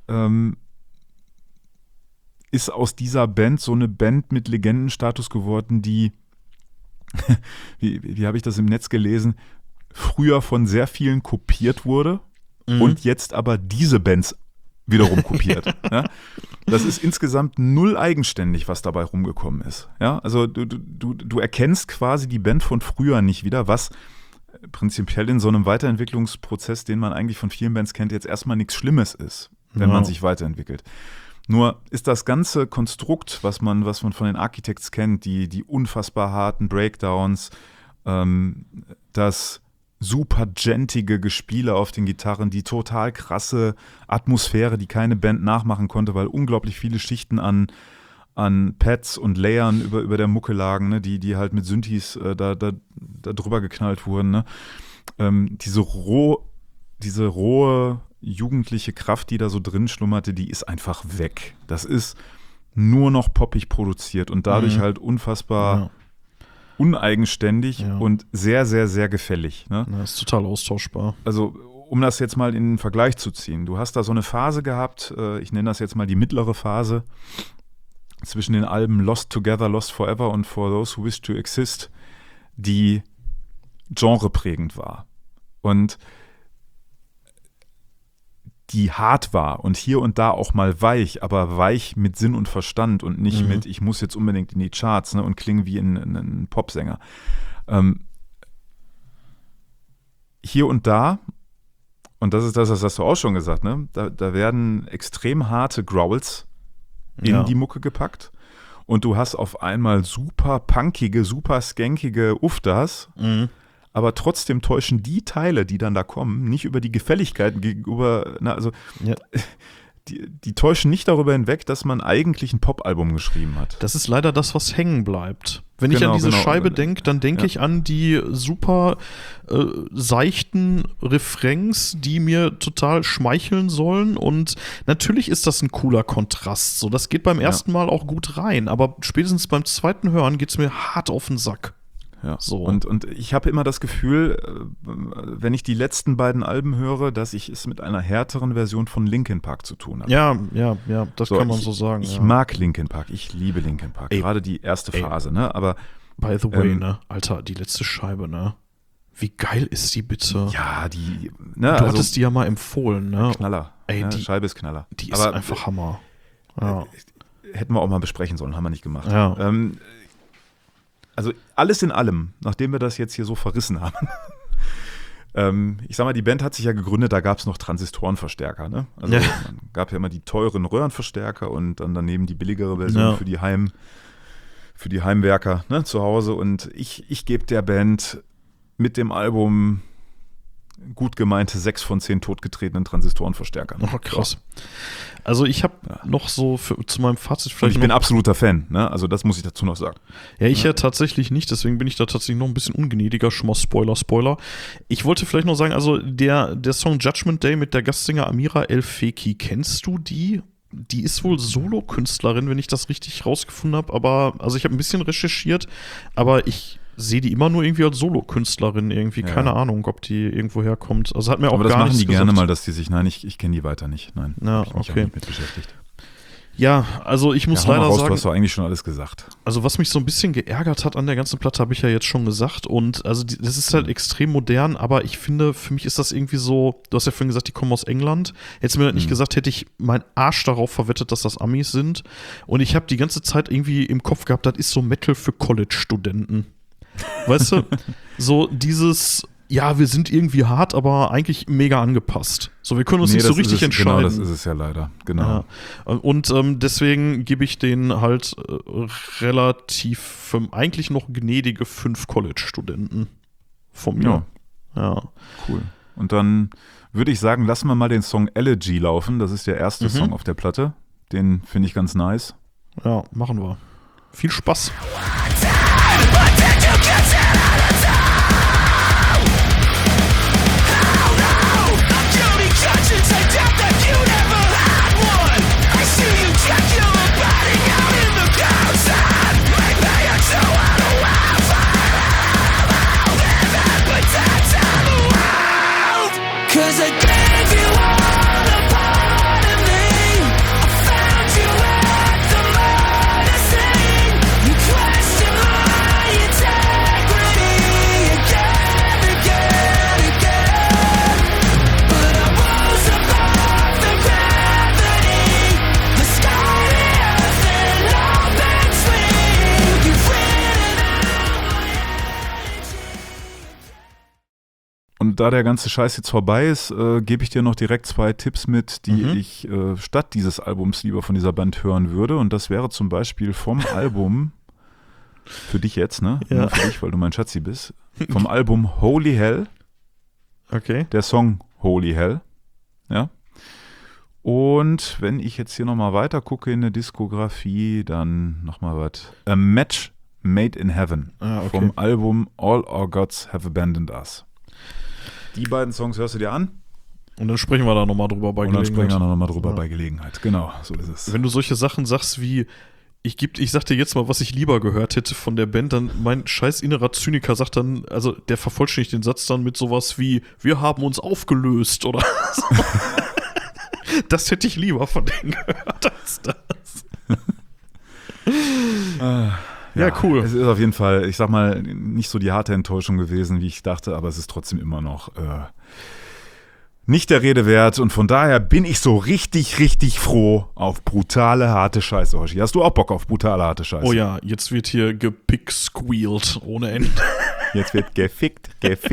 ist aus dieser Band so eine Band mit Legendenstatus geworden, die, wie habe ich das im Netz gelesen, früher von sehr vielen kopiert wurde und jetzt aber diese Bands wiederum kopiert. Ja? Das ist insgesamt null eigenständig, was dabei rumgekommen ist. Ja? Also du erkennst quasi die Band von früher nicht wieder, was prinzipiell in so einem Weiterentwicklungsprozess, den man eigentlich von vielen Bands kennt, jetzt erstmal nichts Schlimmes ist, wenn man sich weiterentwickelt. Nur ist das ganze Konstrukt, was man von den Architects kennt, die unfassbar harten Breakdowns, das super gentige Gespiele auf den Gitarren, die total krasse Atmosphäre, die keine Band nachmachen konnte, weil unglaublich viele Schichten an Pads und Layern über der Mucke lagen, ne, die halt mit Synthes da drüber geknallt wurden. Ne? Diese rohe jugendliche Kraft, die da so drin schlummerte, die ist einfach weg. Das ist nur noch poppig produziert und dadurch halt unfassbar uneigenständig und sehr, sehr, sehr gefällig. Ne? Das ist total austauschbar. Also, um das jetzt mal in den Vergleich zu ziehen. Du hast da so eine Phase gehabt, ich nenne das jetzt mal die mittlere Phase, zwischen den Alben Lost Together, Lost Forever und For Those Who Wish to Exist, die genreprägend war. Und die hart war und hier und da auch mal weich, aber weich mit Sinn und Verstand und nicht mit, ich muss jetzt unbedingt in die Charts, ne, und klinge wie ein Popsänger. Hier und da, und das ist das hast du auch schon gesagt, ne, da werden extrem harte Growls in die Mucke gepackt und du hast auf einmal super punkige, super skankige Uftas, aber trotzdem täuschen die Teile, die dann da kommen, nicht über die Gefälligkeiten gegenüber, die täuschen nicht darüber hinweg, dass man eigentlich ein Popalbum geschrieben hat. Das ist leider das, was hängen bleibt. Wenn ich an diese Scheibe denke, dann denke ich an die super seichten Refrains, die mir total schmeicheln sollen. Und natürlich ist das ein cooler Kontrast. So, das geht beim ersten Mal auch gut rein, aber spätestens beim zweiten Hören geht es mir hart auf den Sack. Ja. So. Und ich habe immer das Gefühl, wenn ich die letzten beiden Alben höre, dass ich es mit einer härteren Version von Linkin Park zu tun habe. Ja, das kann man so sagen. Ich mag Linkin Park, ich liebe Linkin Park, gerade die erste Phase, ne? Aber by the way, ne, Alter, die letzte Scheibe, ne? Wie geil ist die bitte? Ja, die, ne? Du hattest die ja mal empfohlen, ne? Knaller. Die Scheibe ist Knaller. Die ist einfach Hammer. Ja. Hätten wir auch mal besprechen sollen, haben wir nicht gemacht. Ja. Also alles in allem, nachdem wir das jetzt hier so verrissen haben, ich sag mal, die Band hat sich ja gegründet, da gab es noch Transistorenverstärker. Ne? Also man gab ja immer die teuren Röhrenverstärker und dann daneben die billigere Version für die Heimwerker, ne, zu Hause. Und ich gebe der Band mit dem Album gut gemeinte 6 von 10 totgetretenen Transistorenverstärker. Oh, krass. Also ich habe noch so zu meinem Fazit vielleicht. Und ich bin absoluter Fan, ne? Also das muss ich dazu noch sagen. Ja, ich ja tatsächlich nicht, deswegen bin ich da tatsächlich noch ein bisschen ungnädiger. Schon mal Spoiler. Ich wollte vielleicht noch sagen, also der Song Judgment Day mit der Gastsänger Amira El Feki, kennst du die? Die ist wohl Solokünstlerin, wenn ich das richtig rausgefunden habe, aber also ich habe ein bisschen recherchiert, aber ich sehe die immer nur irgendwie als Solokünstlerin irgendwie, keine Ahnung, ob die irgendwo herkommt. Also hat mir auch aber gar nichts gesagt. Aber das machen die gerne mal, dass die sich, nein, ich kenne die weiter nicht, nein. Ja, hab ich mich auch nicht mit beschäftigt. Ja, also ich muss leider sagen, du hast doch eigentlich schon alles gesagt. Also was mich so ein bisschen geärgert hat an der ganzen Platte, habe ich ja jetzt schon gesagt, und also das ist halt extrem modern, aber ich finde, für mich ist das irgendwie so, du hast ja vorhin gesagt, die kommen aus England, hättest du mir nicht gesagt, hätte ich meinen Arsch darauf verwettet, dass das Amis sind, und ich habe die ganze Zeit irgendwie im Kopf gehabt, das ist so Metal für College-Studenten. Weißt du, so dieses, ja, wir sind irgendwie hart, aber eigentlich mega angepasst. So, wir können uns nicht so richtig entscheiden. Genau, das ist es ja leider, genau. Ja. Und deswegen gebe ich denen halt relativ, eigentlich noch gnädige 5 College-Studenten von mir. Ja. Cool. Und dann würde ich sagen, lassen wir mal den Song Elegy laufen. Das ist der erste Song auf der Platte. Den finde ich ganz nice. Ja, machen wir. Viel Spaß. Cause I gave you all the part of me. I found you at the murder scene. You questioned my integrity again. But I rose above the gravity. The sky, the earth, and all between. You've written out my energy. Und da der ganze Scheiß jetzt vorbei ist, gebe ich dir noch direkt 2 Tipps mit, die ich statt dieses Albums lieber von dieser Band hören würde. Und das wäre zum Beispiel vom Album, für dich jetzt, ne? Ja. Nur für dich, weil du mein Schatzi bist. Vom Album Holy Hell, Okay. der Song Holy Hell. Ja. Und wenn ich jetzt hier nochmal weiter gucke in der Diskografie, dann nochmal was. A Match Made in Heaven. Ah, okay. Vom Album All Our Gods Have Abandoned Us. Die beiden Songs hörst du dir an Und dann sprechen wir da nochmal drüber bei und dann sprechen wir Gelegenheit. nochmal drüber Ja. bei Gelegenheit. Genau, so ist es. Wenn du solche Sachen sagst wie, ich sag dir jetzt mal, was ich lieber gehört hätte von der Band, dann mein scheiß innerer Zyniker sagt dann, also der vervollständigt den Satz dann mit sowas wie, wir haben uns aufgelöst oder so. Das hätte ich lieber von denen gehört als das. Ja, cool. Es ist auf jeden Fall, ich sag mal, nicht so die harte Enttäuschung gewesen, wie ich dachte, aber es ist trotzdem immer noch nicht der Rede wert. Und von daher bin ich so richtig, richtig froh auf brutale, harte Scheiße, Hoshi. Hast du auch Bock auf brutale, harte Scheiße? Oh ja, jetzt wird hier gepicksquealt ohne Ende. Jetzt wird gefickt.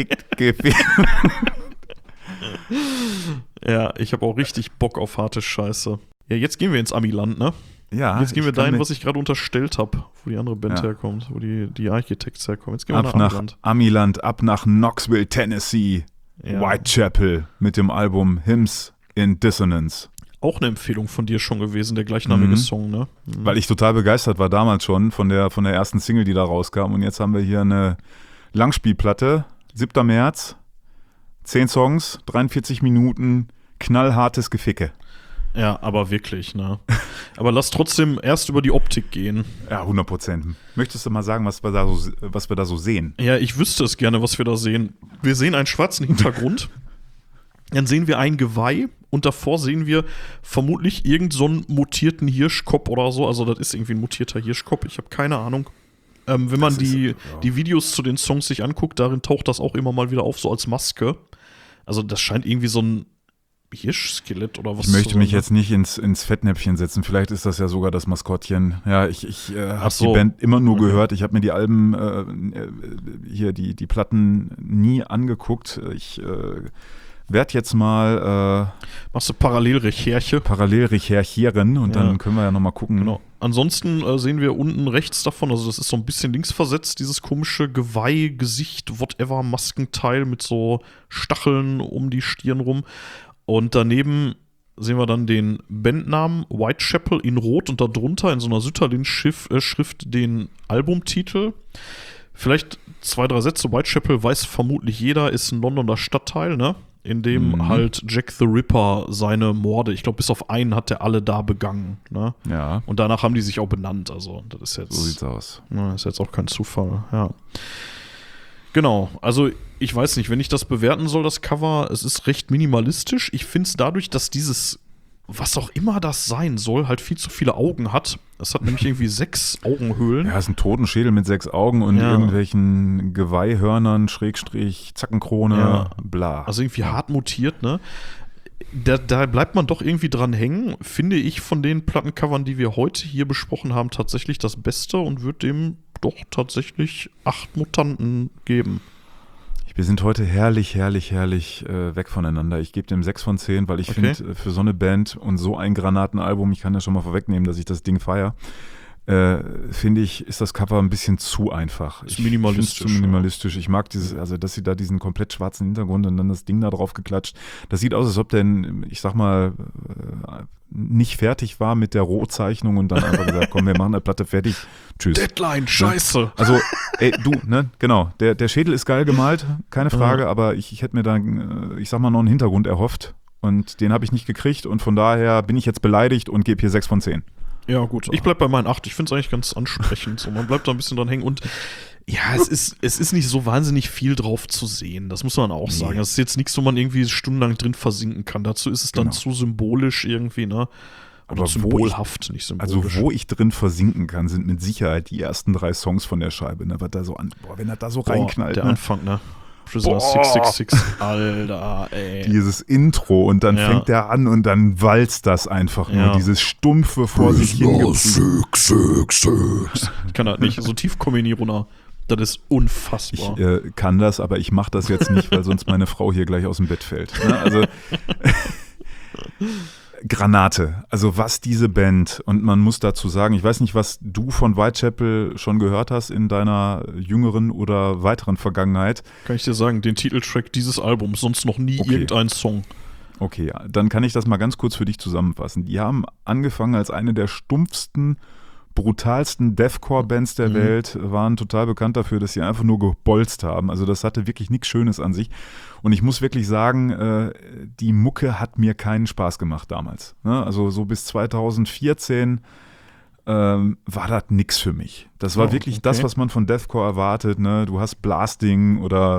Ja, ich habe auch richtig Bock auf harte Scheiße. Ja, jetzt gehen wir ins Amiland, ne? Ja, Jetzt gehen wir ich kann dahin, mir- was ich gerade unterstellt habe, wo die andere Band Ja. herkommt, wo die Architects herkommen. Jetzt gehen wir ab nach nach Amiland. Amiland, ab nach Knoxville, Tennessee, Ja. Whitechapel mit dem Album Hymns in Dissonance. Auch eine Empfehlung von dir schon gewesen, der gleichnamige Mhm. Song, ne? Mhm. Weil ich total begeistert war damals schon von der ersten Single, die da rauskam. Und jetzt haben wir hier eine Langspielplatte, 7. März, 10 Songs, 43 Minuten, knallhartes Geficke. Ja, aber wirklich, ne? Aber lass trotzdem erst über die Optik gehen. Ja, 100%. Möchtest du mal sagen, was wir da so sehen? Ja, ich wüsste es gerne, was wir da sehen. Wir sehen einen schwarzen Hintergrund. Dann sehen wir ein Geweih und davor sehen wir vermutlich irgend so einen mutierten Hirschkopf oder so. Also das ist irgendwie ein mutierter Hirschkopf, ich habe keine Ahnung. Wenn man die Videos zu den Songs sich anguckt, darin taucht das auch immer mal wieder auf, so als Maske. Also das scheint irgendwie so ein Hirschskelett oder was Ich möchte zu mich sein. jetzt nicht ins Fettnäpfchen setzen. Vielleicht ist das ja sogar das Maskottchen. Ja, ich habe Ach so. die Band immer nur Okay. gehört. Ich habe mir die Alben, hier die Platten nie angeguckt. Ich werde jetzt mal Machst du Parallelrecherche? parallel recherchieren und Ja. dann können wir ja nochmal gucken. Genau. Ansonsten sehen wir unten rechts davon, also das ist so ein bisschen links versetzt, dieses komische Geweih, Gesicht, whatever, Maskenteil mit so Stacheln um die Stirn rum. Und daneben sehen wir dann den Bandnamen Whitechapel in Rot und darunter in so einer Sütterlin-Schrift den Albumtitel. Vielleicht 2, 3 Sätze. Whitechapel weiß vermutlich jeder, ist ein Londoner Stadtteil, ne? In dem halt Jack the Ripper seine Morde, ich glaube bis auf einen hat er alle da begangen, ne? Ja, Und danach haben die sich auch benannt, also das ist jetzt, so sieht's aus. ja, ist jetzt auch kein Zufall, ja. Genau, also ich weiß nicht, wenn ich das bewerten soll, das Cover, es ist recht minimalistisch. Ich finde es dadurch, dass dieses, was auch immer das sein soll, halt viel zu viele Augen hat. Es hat nämlich irgendwie 6 Augenhöhlen. Ja, es ist ein Totenschädel mit 6 Augen und Ja. irgendwelchen Geweihhörnern, Schrägstrich, Zackenkrone, Ja. bla. Also irgendwie hart mutiert, ne? Da bleibt man doch irgendwie dran hängen, finde ich von den Plattencovern, die wir heute hier besprochen haben, tatsächlich das Beste und würde dem doch tatsächlich 8 Mutanten geben. Wir sind heute herrlich weg voneinander. Ich gebe dem 6 von 10, weil ich Okay. finde, für so eine Band und so ein Granatenalbum, ich kann ja schon mal vorwegnehmen, dass ich das Ding feiere, finde ich, ist das Cover ein bisschen zu einfach. Ist Ich minimalistisch, find's zu minimalistisch. Ich mag dieses, also dass sie da diesen komplett schwarzen Hintergrund und dann das Ding da drauf geklatscht. Das sieht aus, als ob der, ich sag mal, nicht fertig war mit der Rohzeichnung und dann einfach gesagt, komm, wir machen eine Platte fertig. Tschüss. Deadline, scheiße. Also, ey, du, ne, genau, der Schädel ist geil gemalt, keine Frage, aber ich hätte mir da, ich sag mal, noch einen Hintergrund erhofft und den habe ich nicht gekriegt und von daher bin ich jetzt beleidigt und gebe hier 6 von 10. Ja, gut. Ich bleib bei meinen 8. Ich finde es eigentlich ganz ansprechend. So, man bleibt da ein bisschen dran hängen. Und ja, es ist nicht so wahnsinnig viel drauf zu sehen. Das muss man auch sagen. Das ist jetzt nichts, wo man irgendwie stundenlang drin versinken kann. Dazu ist es dann zu symbolisch irgendwie, ne? Aber symbolhaft, nicht symbolisch. Also wo ich drin versinken kann, sind mit Sicherheit die ersten 3 Songs von der Scheibe. Ne? Was da so wenn er da so reinknallt. Der ne? Anfang, ne? Prisoner 666. Alter, ey. Dieses Intro und dann fängt der an und dann walzt das einfach nur. Dieses stumpfe vor sich hingebrüllt. Ich kann das nicht. So tief komme ich nie runter. Das ist unfassbar. Ich kann das, aber ich mache das jetzt nicht, weil sonst meine Frau hier gleich aus dem Bett fällt. Ne? Also Granate. Also was diese Band, und man muss dazu sagen, ich weiß nicht, was du von Whitechapel schon gehört hast in deiner jüngeren oder weiteren Vergangenheit. Kann ich dir sagen, den Titeltrack dieses Albums, sonst noch nie irgendein Song. Okay, dann kann ich das mal ganz kurz für dich zusammenfassen. Die haben angefangen als eine der stumpfsten, brutalsten Deathcore-Bands der Welt, waren total bekannt dafür, dass sie einfach nur gebolzt haben. Also das hatte wirklich nichts Schönes an sich. Und ich muss wirklich sagen, die Mucke hat mir keinen Spaß gemacht damals. Ne? Also so bis 2014 war das nix für mich. Das war wirklich das, was man von Deathcore erwartet. Ne? Du hast Blasting oder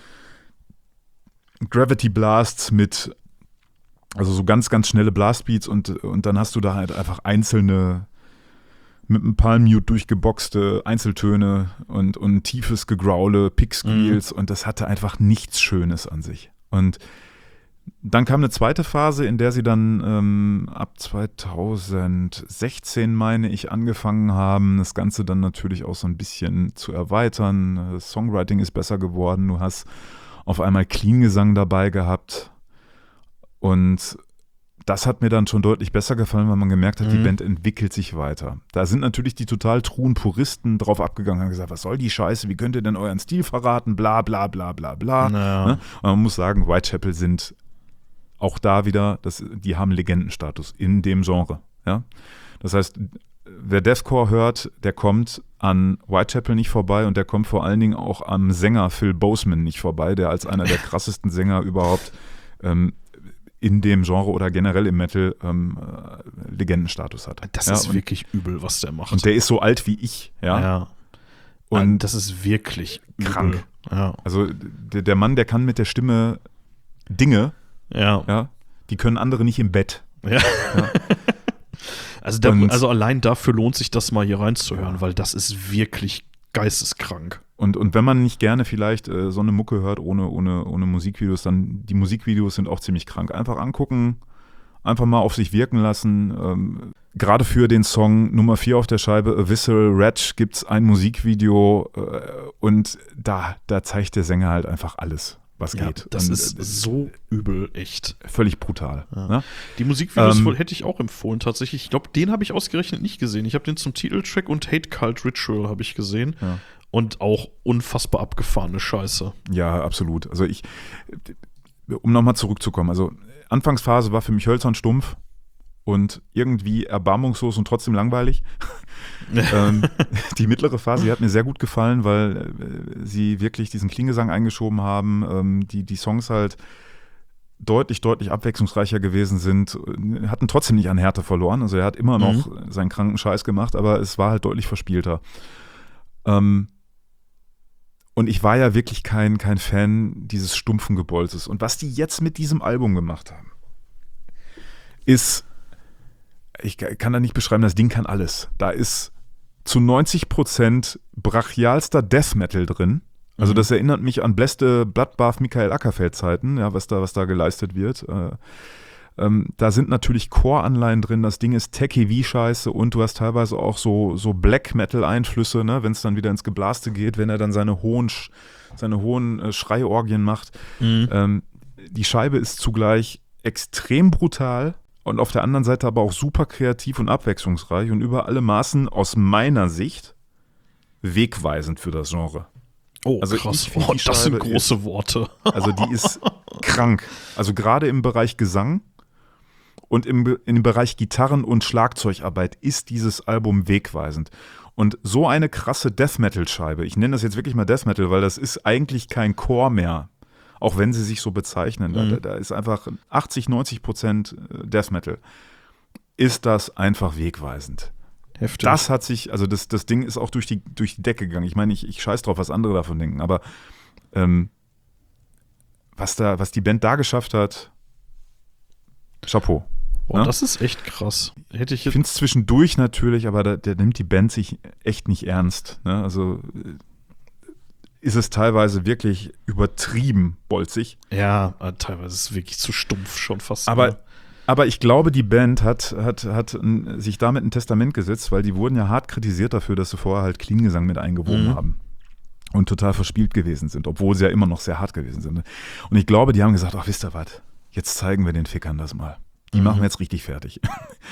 Gravity Blasts mit, also so ganz, ganz schnelle Blastbeats und dann hast du da halt einfach einzelne mit einem Palm-Mute durchgeboxte Einzeltöne und ein tiefes Gegraule, Pick-Squeals und das hatte einfach nichts Schönes an sich. Und dann kam eine zweite Phase, in der sie dann ab 2016, meine ich, angefangen haben, das Ganze dann natürlich auch so ein bisschen zu erweitern. Das Songwriting ist besser geworden, du hast auf einmal Clean-Gesang dabei gehabt und das hat mir dann schon deutlich besser gefallen, weil man gemerkt hat, die Band entwickelt sich weiter. Da sind natürlich die total truhen Puristen drauf abgegangen und haben gesagt, was soll die Scheiße, wie könnt ihr denn euren Stil verraten, bla bla bla bla bla. Naja. Ne? Und man muss sagen, Whitechapel sind auch da wieder, die haben Legendenstatus in dem Genre. Ja? Das heißt, wer Deathcore hört, der kommt an Whitechapel nicht vorbei und der kommt vor allen Dingen auch am Sänger Phil Boseman nicht vorbei, der als einer der krassesten Sänger überhaupt in dem Genre oder generell im Metal Legendenstatus hat. Das ist wirklich übel, was der macht. Und der ist so alt wie ich. Ja. Und das ist wirklich krank. Übel. Ja. Also der Mann, der kann mit der Stimme Dinge, die können andere nicht im Bett. Ja. Also allein dafür lohnt sich das mal hier reinzuhören, weil das ist wirklich geisteskrank. Und wenn man nicht gerne vielleicht so eine Mucke hört ohne Musikvideos, dann die Musikvideos sind auch ziemlich krank. Einfach angucken, einfach mal auf sich wirken lassen. Gerade für den Song Nummer 4 auf der Scheibe, A Visceral Wretch, gibt es ein Musikvideo und da zeigt der Sänger halt einfach alles, was geht. Das und, ist so übel, echt. Völlig brutal. Ja. Ne? Die Musikvideos hätte ich auch empfohlen, tatsächlich. Ich glaube, den habe ich ausgerechnet nicht gesehen. Ich habe den zum Titeltrack und Hate Cult Ritual habe ich gesehen. Ja. Und auch unfassbar abgefahrene Scheiße. Ja, absolut. Also um nochmal zurückzukommen, also Anfangsphase war für mich hölzern stumpf und irgendwie erbarmungslos und trotzdem langweilig. Die mittlere Phase, die hat mir sehr gut gefallen, weil sie wirklich diesen Klingesang eingeschoben haben, die Songs halt deutlich abwechslungsreicher gewesen sind, hatten trotzdem nicht an Härte verloren. Also er hat immer noch seinen kranken Scheiß gemacht, aber es war halt deutlich verspielter. Und ich war ja wirklich kein Fan dieses stumpfen Gebolzes. Und was die jetzt mit diesem Album gemacht haben, ist, ich kann da nicht beschreiben, das Ding kann alles. Da ist zu 90% brachialster Death Metal drin. Also das erinnert mich an beste Bloodbath Michael Ackerfeld Zeiten, ja, was da geleistet wird. Da sind natürlich Core-Anleihen drin, das Ding ist techy wie Scheiße und du hast teilweise auch so Black-Metal-Einflüsse, ne, wenn es dann wieder ins Geblaste geht, wenn er dann seine hohen Schreiorgien macht. Die Scheibe ist zugleich extrem brutal und auf der anderen Seite aber auch super kreativ und abwechslungsreich und über alle Maßen aus meiner Sicht wegweisend für das Genre. Oh, also krass. Das sind große Worte. Also die ist krank. Also gerade im Bereich Gesang Und im Bereich Gitarren- und Schlagzeugarbeit ist dieses Album wegweisend. Und so eine krasse Death-Metal-Scheibe, ich nenne das jetzt wirklich mal Death Metal, weil das ist eigentlich kein Core mehr, auch wenn sie sich so bezeichnen. Da ist einfach 80-90% Death Metal. Ist das einfach wegweisend. Heftig. Das hat sich, also das Ding ist auch durch die Decke gegangen. Ich meine, ich scheiß drauf, was andere davon denken, aber was die Band da geschafft hat, Chapeau. Boah, das ist echt krass. Hätte ich Ich finde es zwischendurch natürlich, aber der nimmt die Band sich echt nicht ernst. Ne? Also ist es teilweise wirklich übertrieben bolzig. Ja, teilweise ist es wirklich zu stumpf schon fast. Aber ich glaube, die Band hat sich damit ein Testament gesetzt, weil die wurden ja hart kritisiert dafür, dass sie vorher halt Clean-Gesang mit eingewoben haben. Und total verspielt gewesen sind, obwohl sie ja immer noch sehr hart gewesen sind. Und ich glaube, die haben gesagt, ach, wisst ihr was, jetzt zeigen wir den Fickern das mal. Die machen wir jetzt richtig fertig.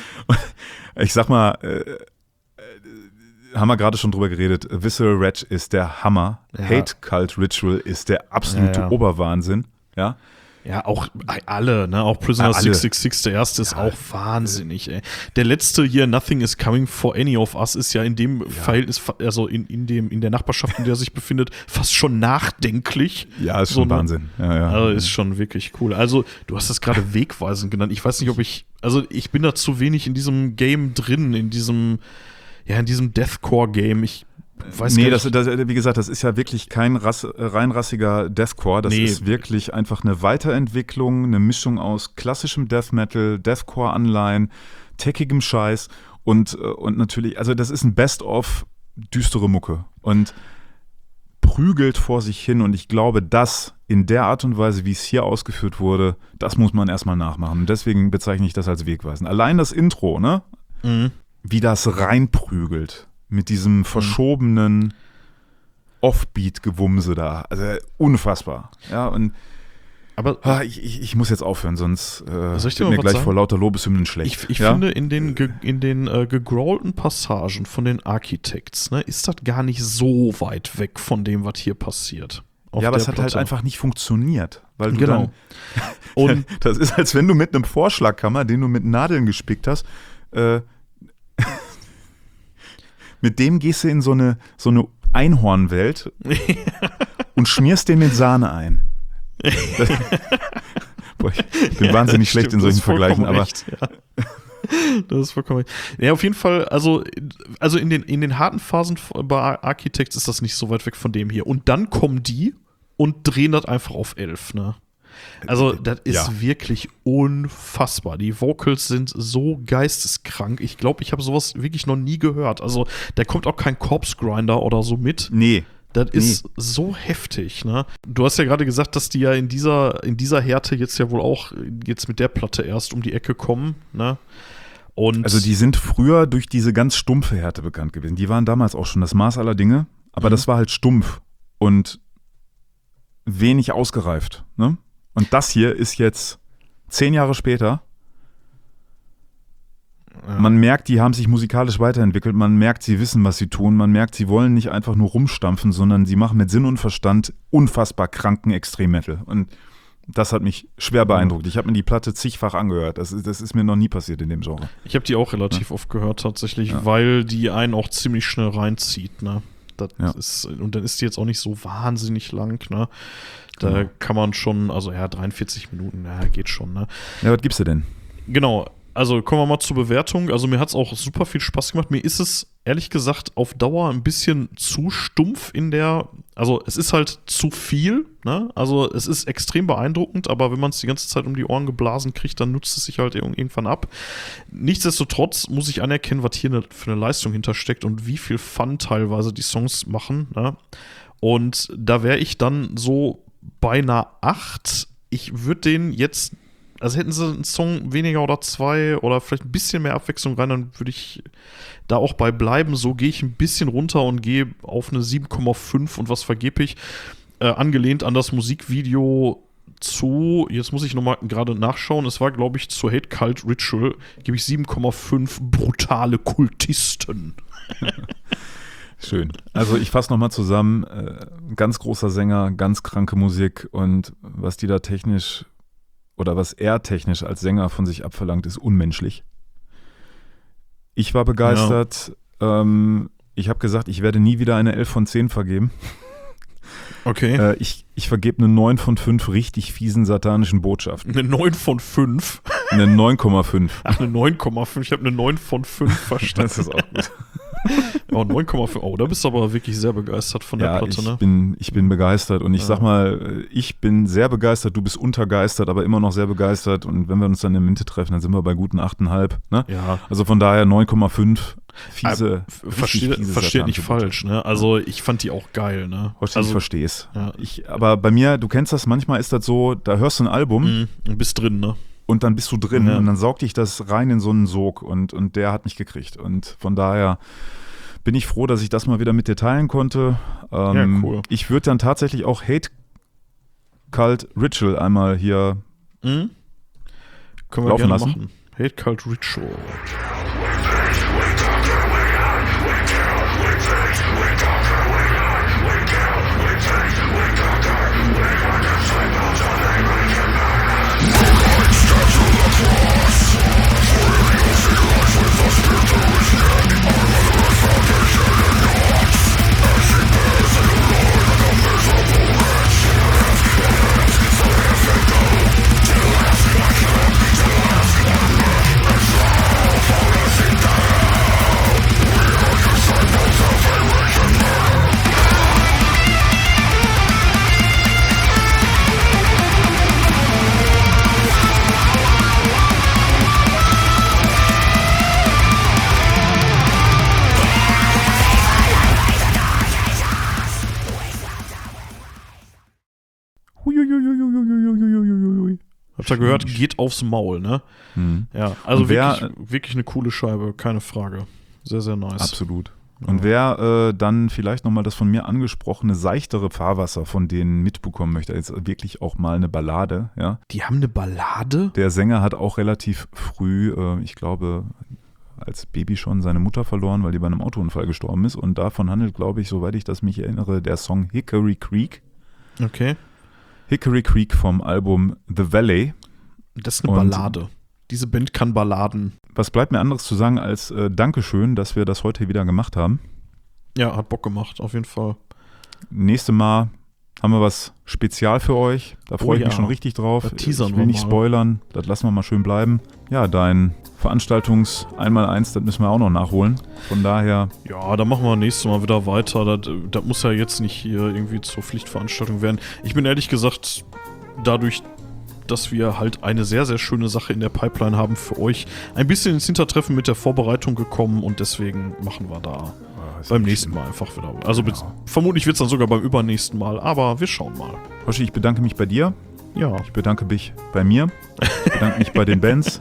Ich sag mal, haben wir gerade schon drüber geredet, Visceral Rage ist der Hammer. Ja. Hate Cult Ritual ist der absolute Oberwahnsinn. Ja. Ja, auch alle, ne? Auch Prisoner 666, der erste ist auch wahnsinnig, ey. Der letzte hier, Nothing is Coming for Any of Us, ist ja in dem Verhältnis, also in der Nachbarschaft, in der er sich befindet, fast schon nachdenklich. Ja, ist schon Wahnsinn. Ja. Also ist schon wirklich cool. Also, du hast das gerade wegweisend genannt. Ich weiß nicht, ich bin da zu wenig in diesem Game drin, in diesem Deathcore-Game. Ich weiß nee, gar nicht. wie gesagt, das ist ja wirklich kein reinrassiger Deathcore. Das ist wirklich einfach eine Weiterentwicklung, eine Mischung aus klassischem Death Metal, Deathcore-Anleihen, techigem Scheiß und natürlich, also das ist ein Best-of düstere Mucke und prügelt vor sich hin. Und ich glaube, das in der Art und Weise, wie es hier ausgeführt wurde, das muss man erstmal nachmachen. Und deswegen bezeichne ich das als wegweisend. Allein das Intro, ne? Wie das reinprügelt. Mit diesem verschobenen Offbeat-Gewumse da. Also unfassbar. Ja, aber ich muss jetzt aufhören, sonst wird mir gleich vor lauter Lobeshymnen schlecht. Ich finde, in den gegrowlten Passagen von den Architects, ne, ist das gar nicht so weit weg von dem, was hier passiert. Ja, aber es hat halt einfach nicht funktioniert. Weil du genau. Und das ist, als wenn du mit einem Vorschlaghammer, den du mit Nadeln gespickt hast, mit dem gehst du in so eine Einhornwelt und schmierst den mit Sahne ein. Boah, ich bin wahnsinnig schlecht in solchen Vergleichen, aber recht, ja. Das ist vollkommen recht. Ja, auf jeden Fall, also in den harten Phasen bei Architects ist das nicht so weit weg von dem hier. Und dann kommen die und drehen das einfach auf 11, ne? Also, das ist wirklich unfassbar. Die Vocals sind so geisteskrank. Ich glaube, ich habe sowas wirklich noch nie gehört. Also, da kommt auch kein Corpse Grinder oder so mit. Nee. Das ist so heftig, ne? Du hast ja gerade gesagt, dass die ja in dieser Härte jetzt ja wohl auch jetzt mit der Platte erst um die Ecke kommen, ne? Und also, die sind früher durch diese ganz stumpfe Härte bekannt gewesen. Die waren damals auch schon das Maß aller Dinge, aber das war halt stumpf und wenig ausgereift, ne? Und das hier ist jetzt 10 Jahre später. Ja. Man merkt, die haben sich musikalisch weiterentwickelt. Man merkt, sie wissen, was sie tun. Man merkt, sie wollen nicht einfach nur rumstampfen, sondern sie machen mit Sinn und Verstand unfassbar kranken Extremmetal. Und das hat mich schwer beeindruckt. Ich habe mir die Platte zigfach angehört. Das ist mir noch nie passiert in dem Genre. Ich habe die auch relativ oft gehört tatsächlich, weil die einen auch ziemlich schnell reinzieht, ne? Und dann ist die jetzt auch nicht so wahnsinnig lang, ne? Da kann man schon, 43 Minuten, geht schon, ne? Ja, was gibst du denn? Genau, also kommen wir mal zur Bewertung. Also mir hat es auch super viel Spaß gemacht. Mir ist es, ehrlich gesagt, auf Dauer ein bisschen zu stumpf also es ist halt zu viel, ne? Also es ist extrem beeindruckend, aber wenn man es die ganze Zeit um die Ohren geblasen kriegt, dann nutzt es sich halt irgendwann ab. Nichtsdestotrotz muss ich anerkennen, was hier für eine Leistung hintersteckt und wie viel Fun teilweise die Songs machen, ne? Und da wäre ich dann so bei einer 8. Ich würde den jetzt, also hätten sie einen Song weniger oder 2 oder vielleicht ein bisschen mehr Abwechslung rein, dann würde ich da auch bei bleiben. So gehe ich ein bisschen runter und gehe auf eine 7,5 und was vergebe ich? Angelehnt an das Musikvideo jetzt muss ich nochmal gerade nachschauen, es war, glaube ich, zu Hate Cult Ritual, gebe ich 7,5 brutale Kultisten. Schön. Also ich fasse nochmal zusammen, ganz großer Sänger, ganz kranke Musik und was die da technisch oder was er technisch als Sänger von sich abverlangt, ist unmenschlich. Ich war begeistert. Ja. Ich habe gesagt, ich werde nie wieder eine 11 von 10 vergeben. Okay. Ich vergebe eine 9 von 5 richtig fiesen satanischen Botschaften. Eine 9 von 5? Eine 9,5. Ach, eine 9,5. Ich habe eine 9 von 5 verstanden. Das ist auch gut. Oh, 9,5. Oh, da bist du aber wirklich sehr begeistert von der Platte, ne? Ich bin begeistert und ich sag mal, ich bin sehr begeistert, du bist untergeistert, aber immer noch sehr begeistert und wenn wir uns dann in der Mitte treffen, dann sind wir bei guten 8,5, ne? Ja. Also von daher 9,5. Versteht nicht falsch, ne? Also ich fand die auch geil, ne? Ich verstehe es. Ja. Aber bei mir, du kennst das, manchmal ist das so, da hörst du ein Album und bist drin, ne? Und dann bist du drin und dann saugt dich das rein in so einen Sog und der hat mich gekriegt. Und von daher bin ich froh, dass ich das mal wieder mit dir teilen konnte. Cool. Ich würde dann tatsächlich auch Hate Cult Ritual einmal hier Können wir laufen gerne lassen. machen. Hate Cult Ritual. Habt ihr gehört? Geht aufs Maul, ne? Ja, also wirklich eine coole Scheibe, keine Frage. Sehr, sehr nice. Absolut. Und wer dann vielleicht nochmal das von mir angesprochene seichtere Fahrwasser von denen mitbekommen möchte, jetzt wirklich auch mal eine Ballade, ja. Die haben eine Ballade? Der Sänger hat auch relativ früh, ich glaube, als Baby schon seine Mutter verloren, weil die bei einem Autounfall gestorben ist. Und davon handelt, glaube ich, soweit ich das mich erinnere, der Song Hickory Creek. Okay. Hickory Creek vom Album The Valley. Das ist eine Ballade. Diese Band kann Balladen. Was bleibt mir anderes zu sagen als Dankeschön, dass wir das heute wieder gemacht haben. Ja, hat Bock gemacht, auf jeden Fall. Nächstes Mal haben wir was spezial für euch. Da freue ich mich schon richtig drauf. Ich will nicht spoilern, das lassen wir mal schön bleiben. Ja, dein Veranstaltungs-1x1, das müssen wir auch noch nachholen. Von daher... Ja, da machen wir nächstes Mal wieder weiter. Das muss ja jetzt nicht hier irgendwie zur Pflichtveranstaltung werden. Ich bin ehrlich gesagt, dadurch, dass wir halt eine sehr, sehr schöne Sache in der Pipeline haben für euch, ein bisschen ins Hintertreffen mit der Vorbereitung gekommen und deswegen machen wir da beim nächsten Mal einfach wieder. Also vermutlich wird es dann sogar beim übernächsten Mal, aber wir schauen mal. Hoshi, ich bedanke mich bei dir. Ja. Ich bedanke mich bei mir. Ich bedanke mich bei den Bands.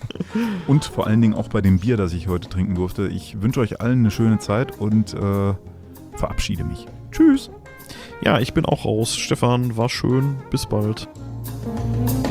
Und vor allen Dingen auch bei dem Bier, das ich heute trinken durfte. Ich wünsche euch allen eine schöne Zeit und verabschiede mich. Tschüss. Ja, ich bin auch raus. Stefan, war schön. Bis bald.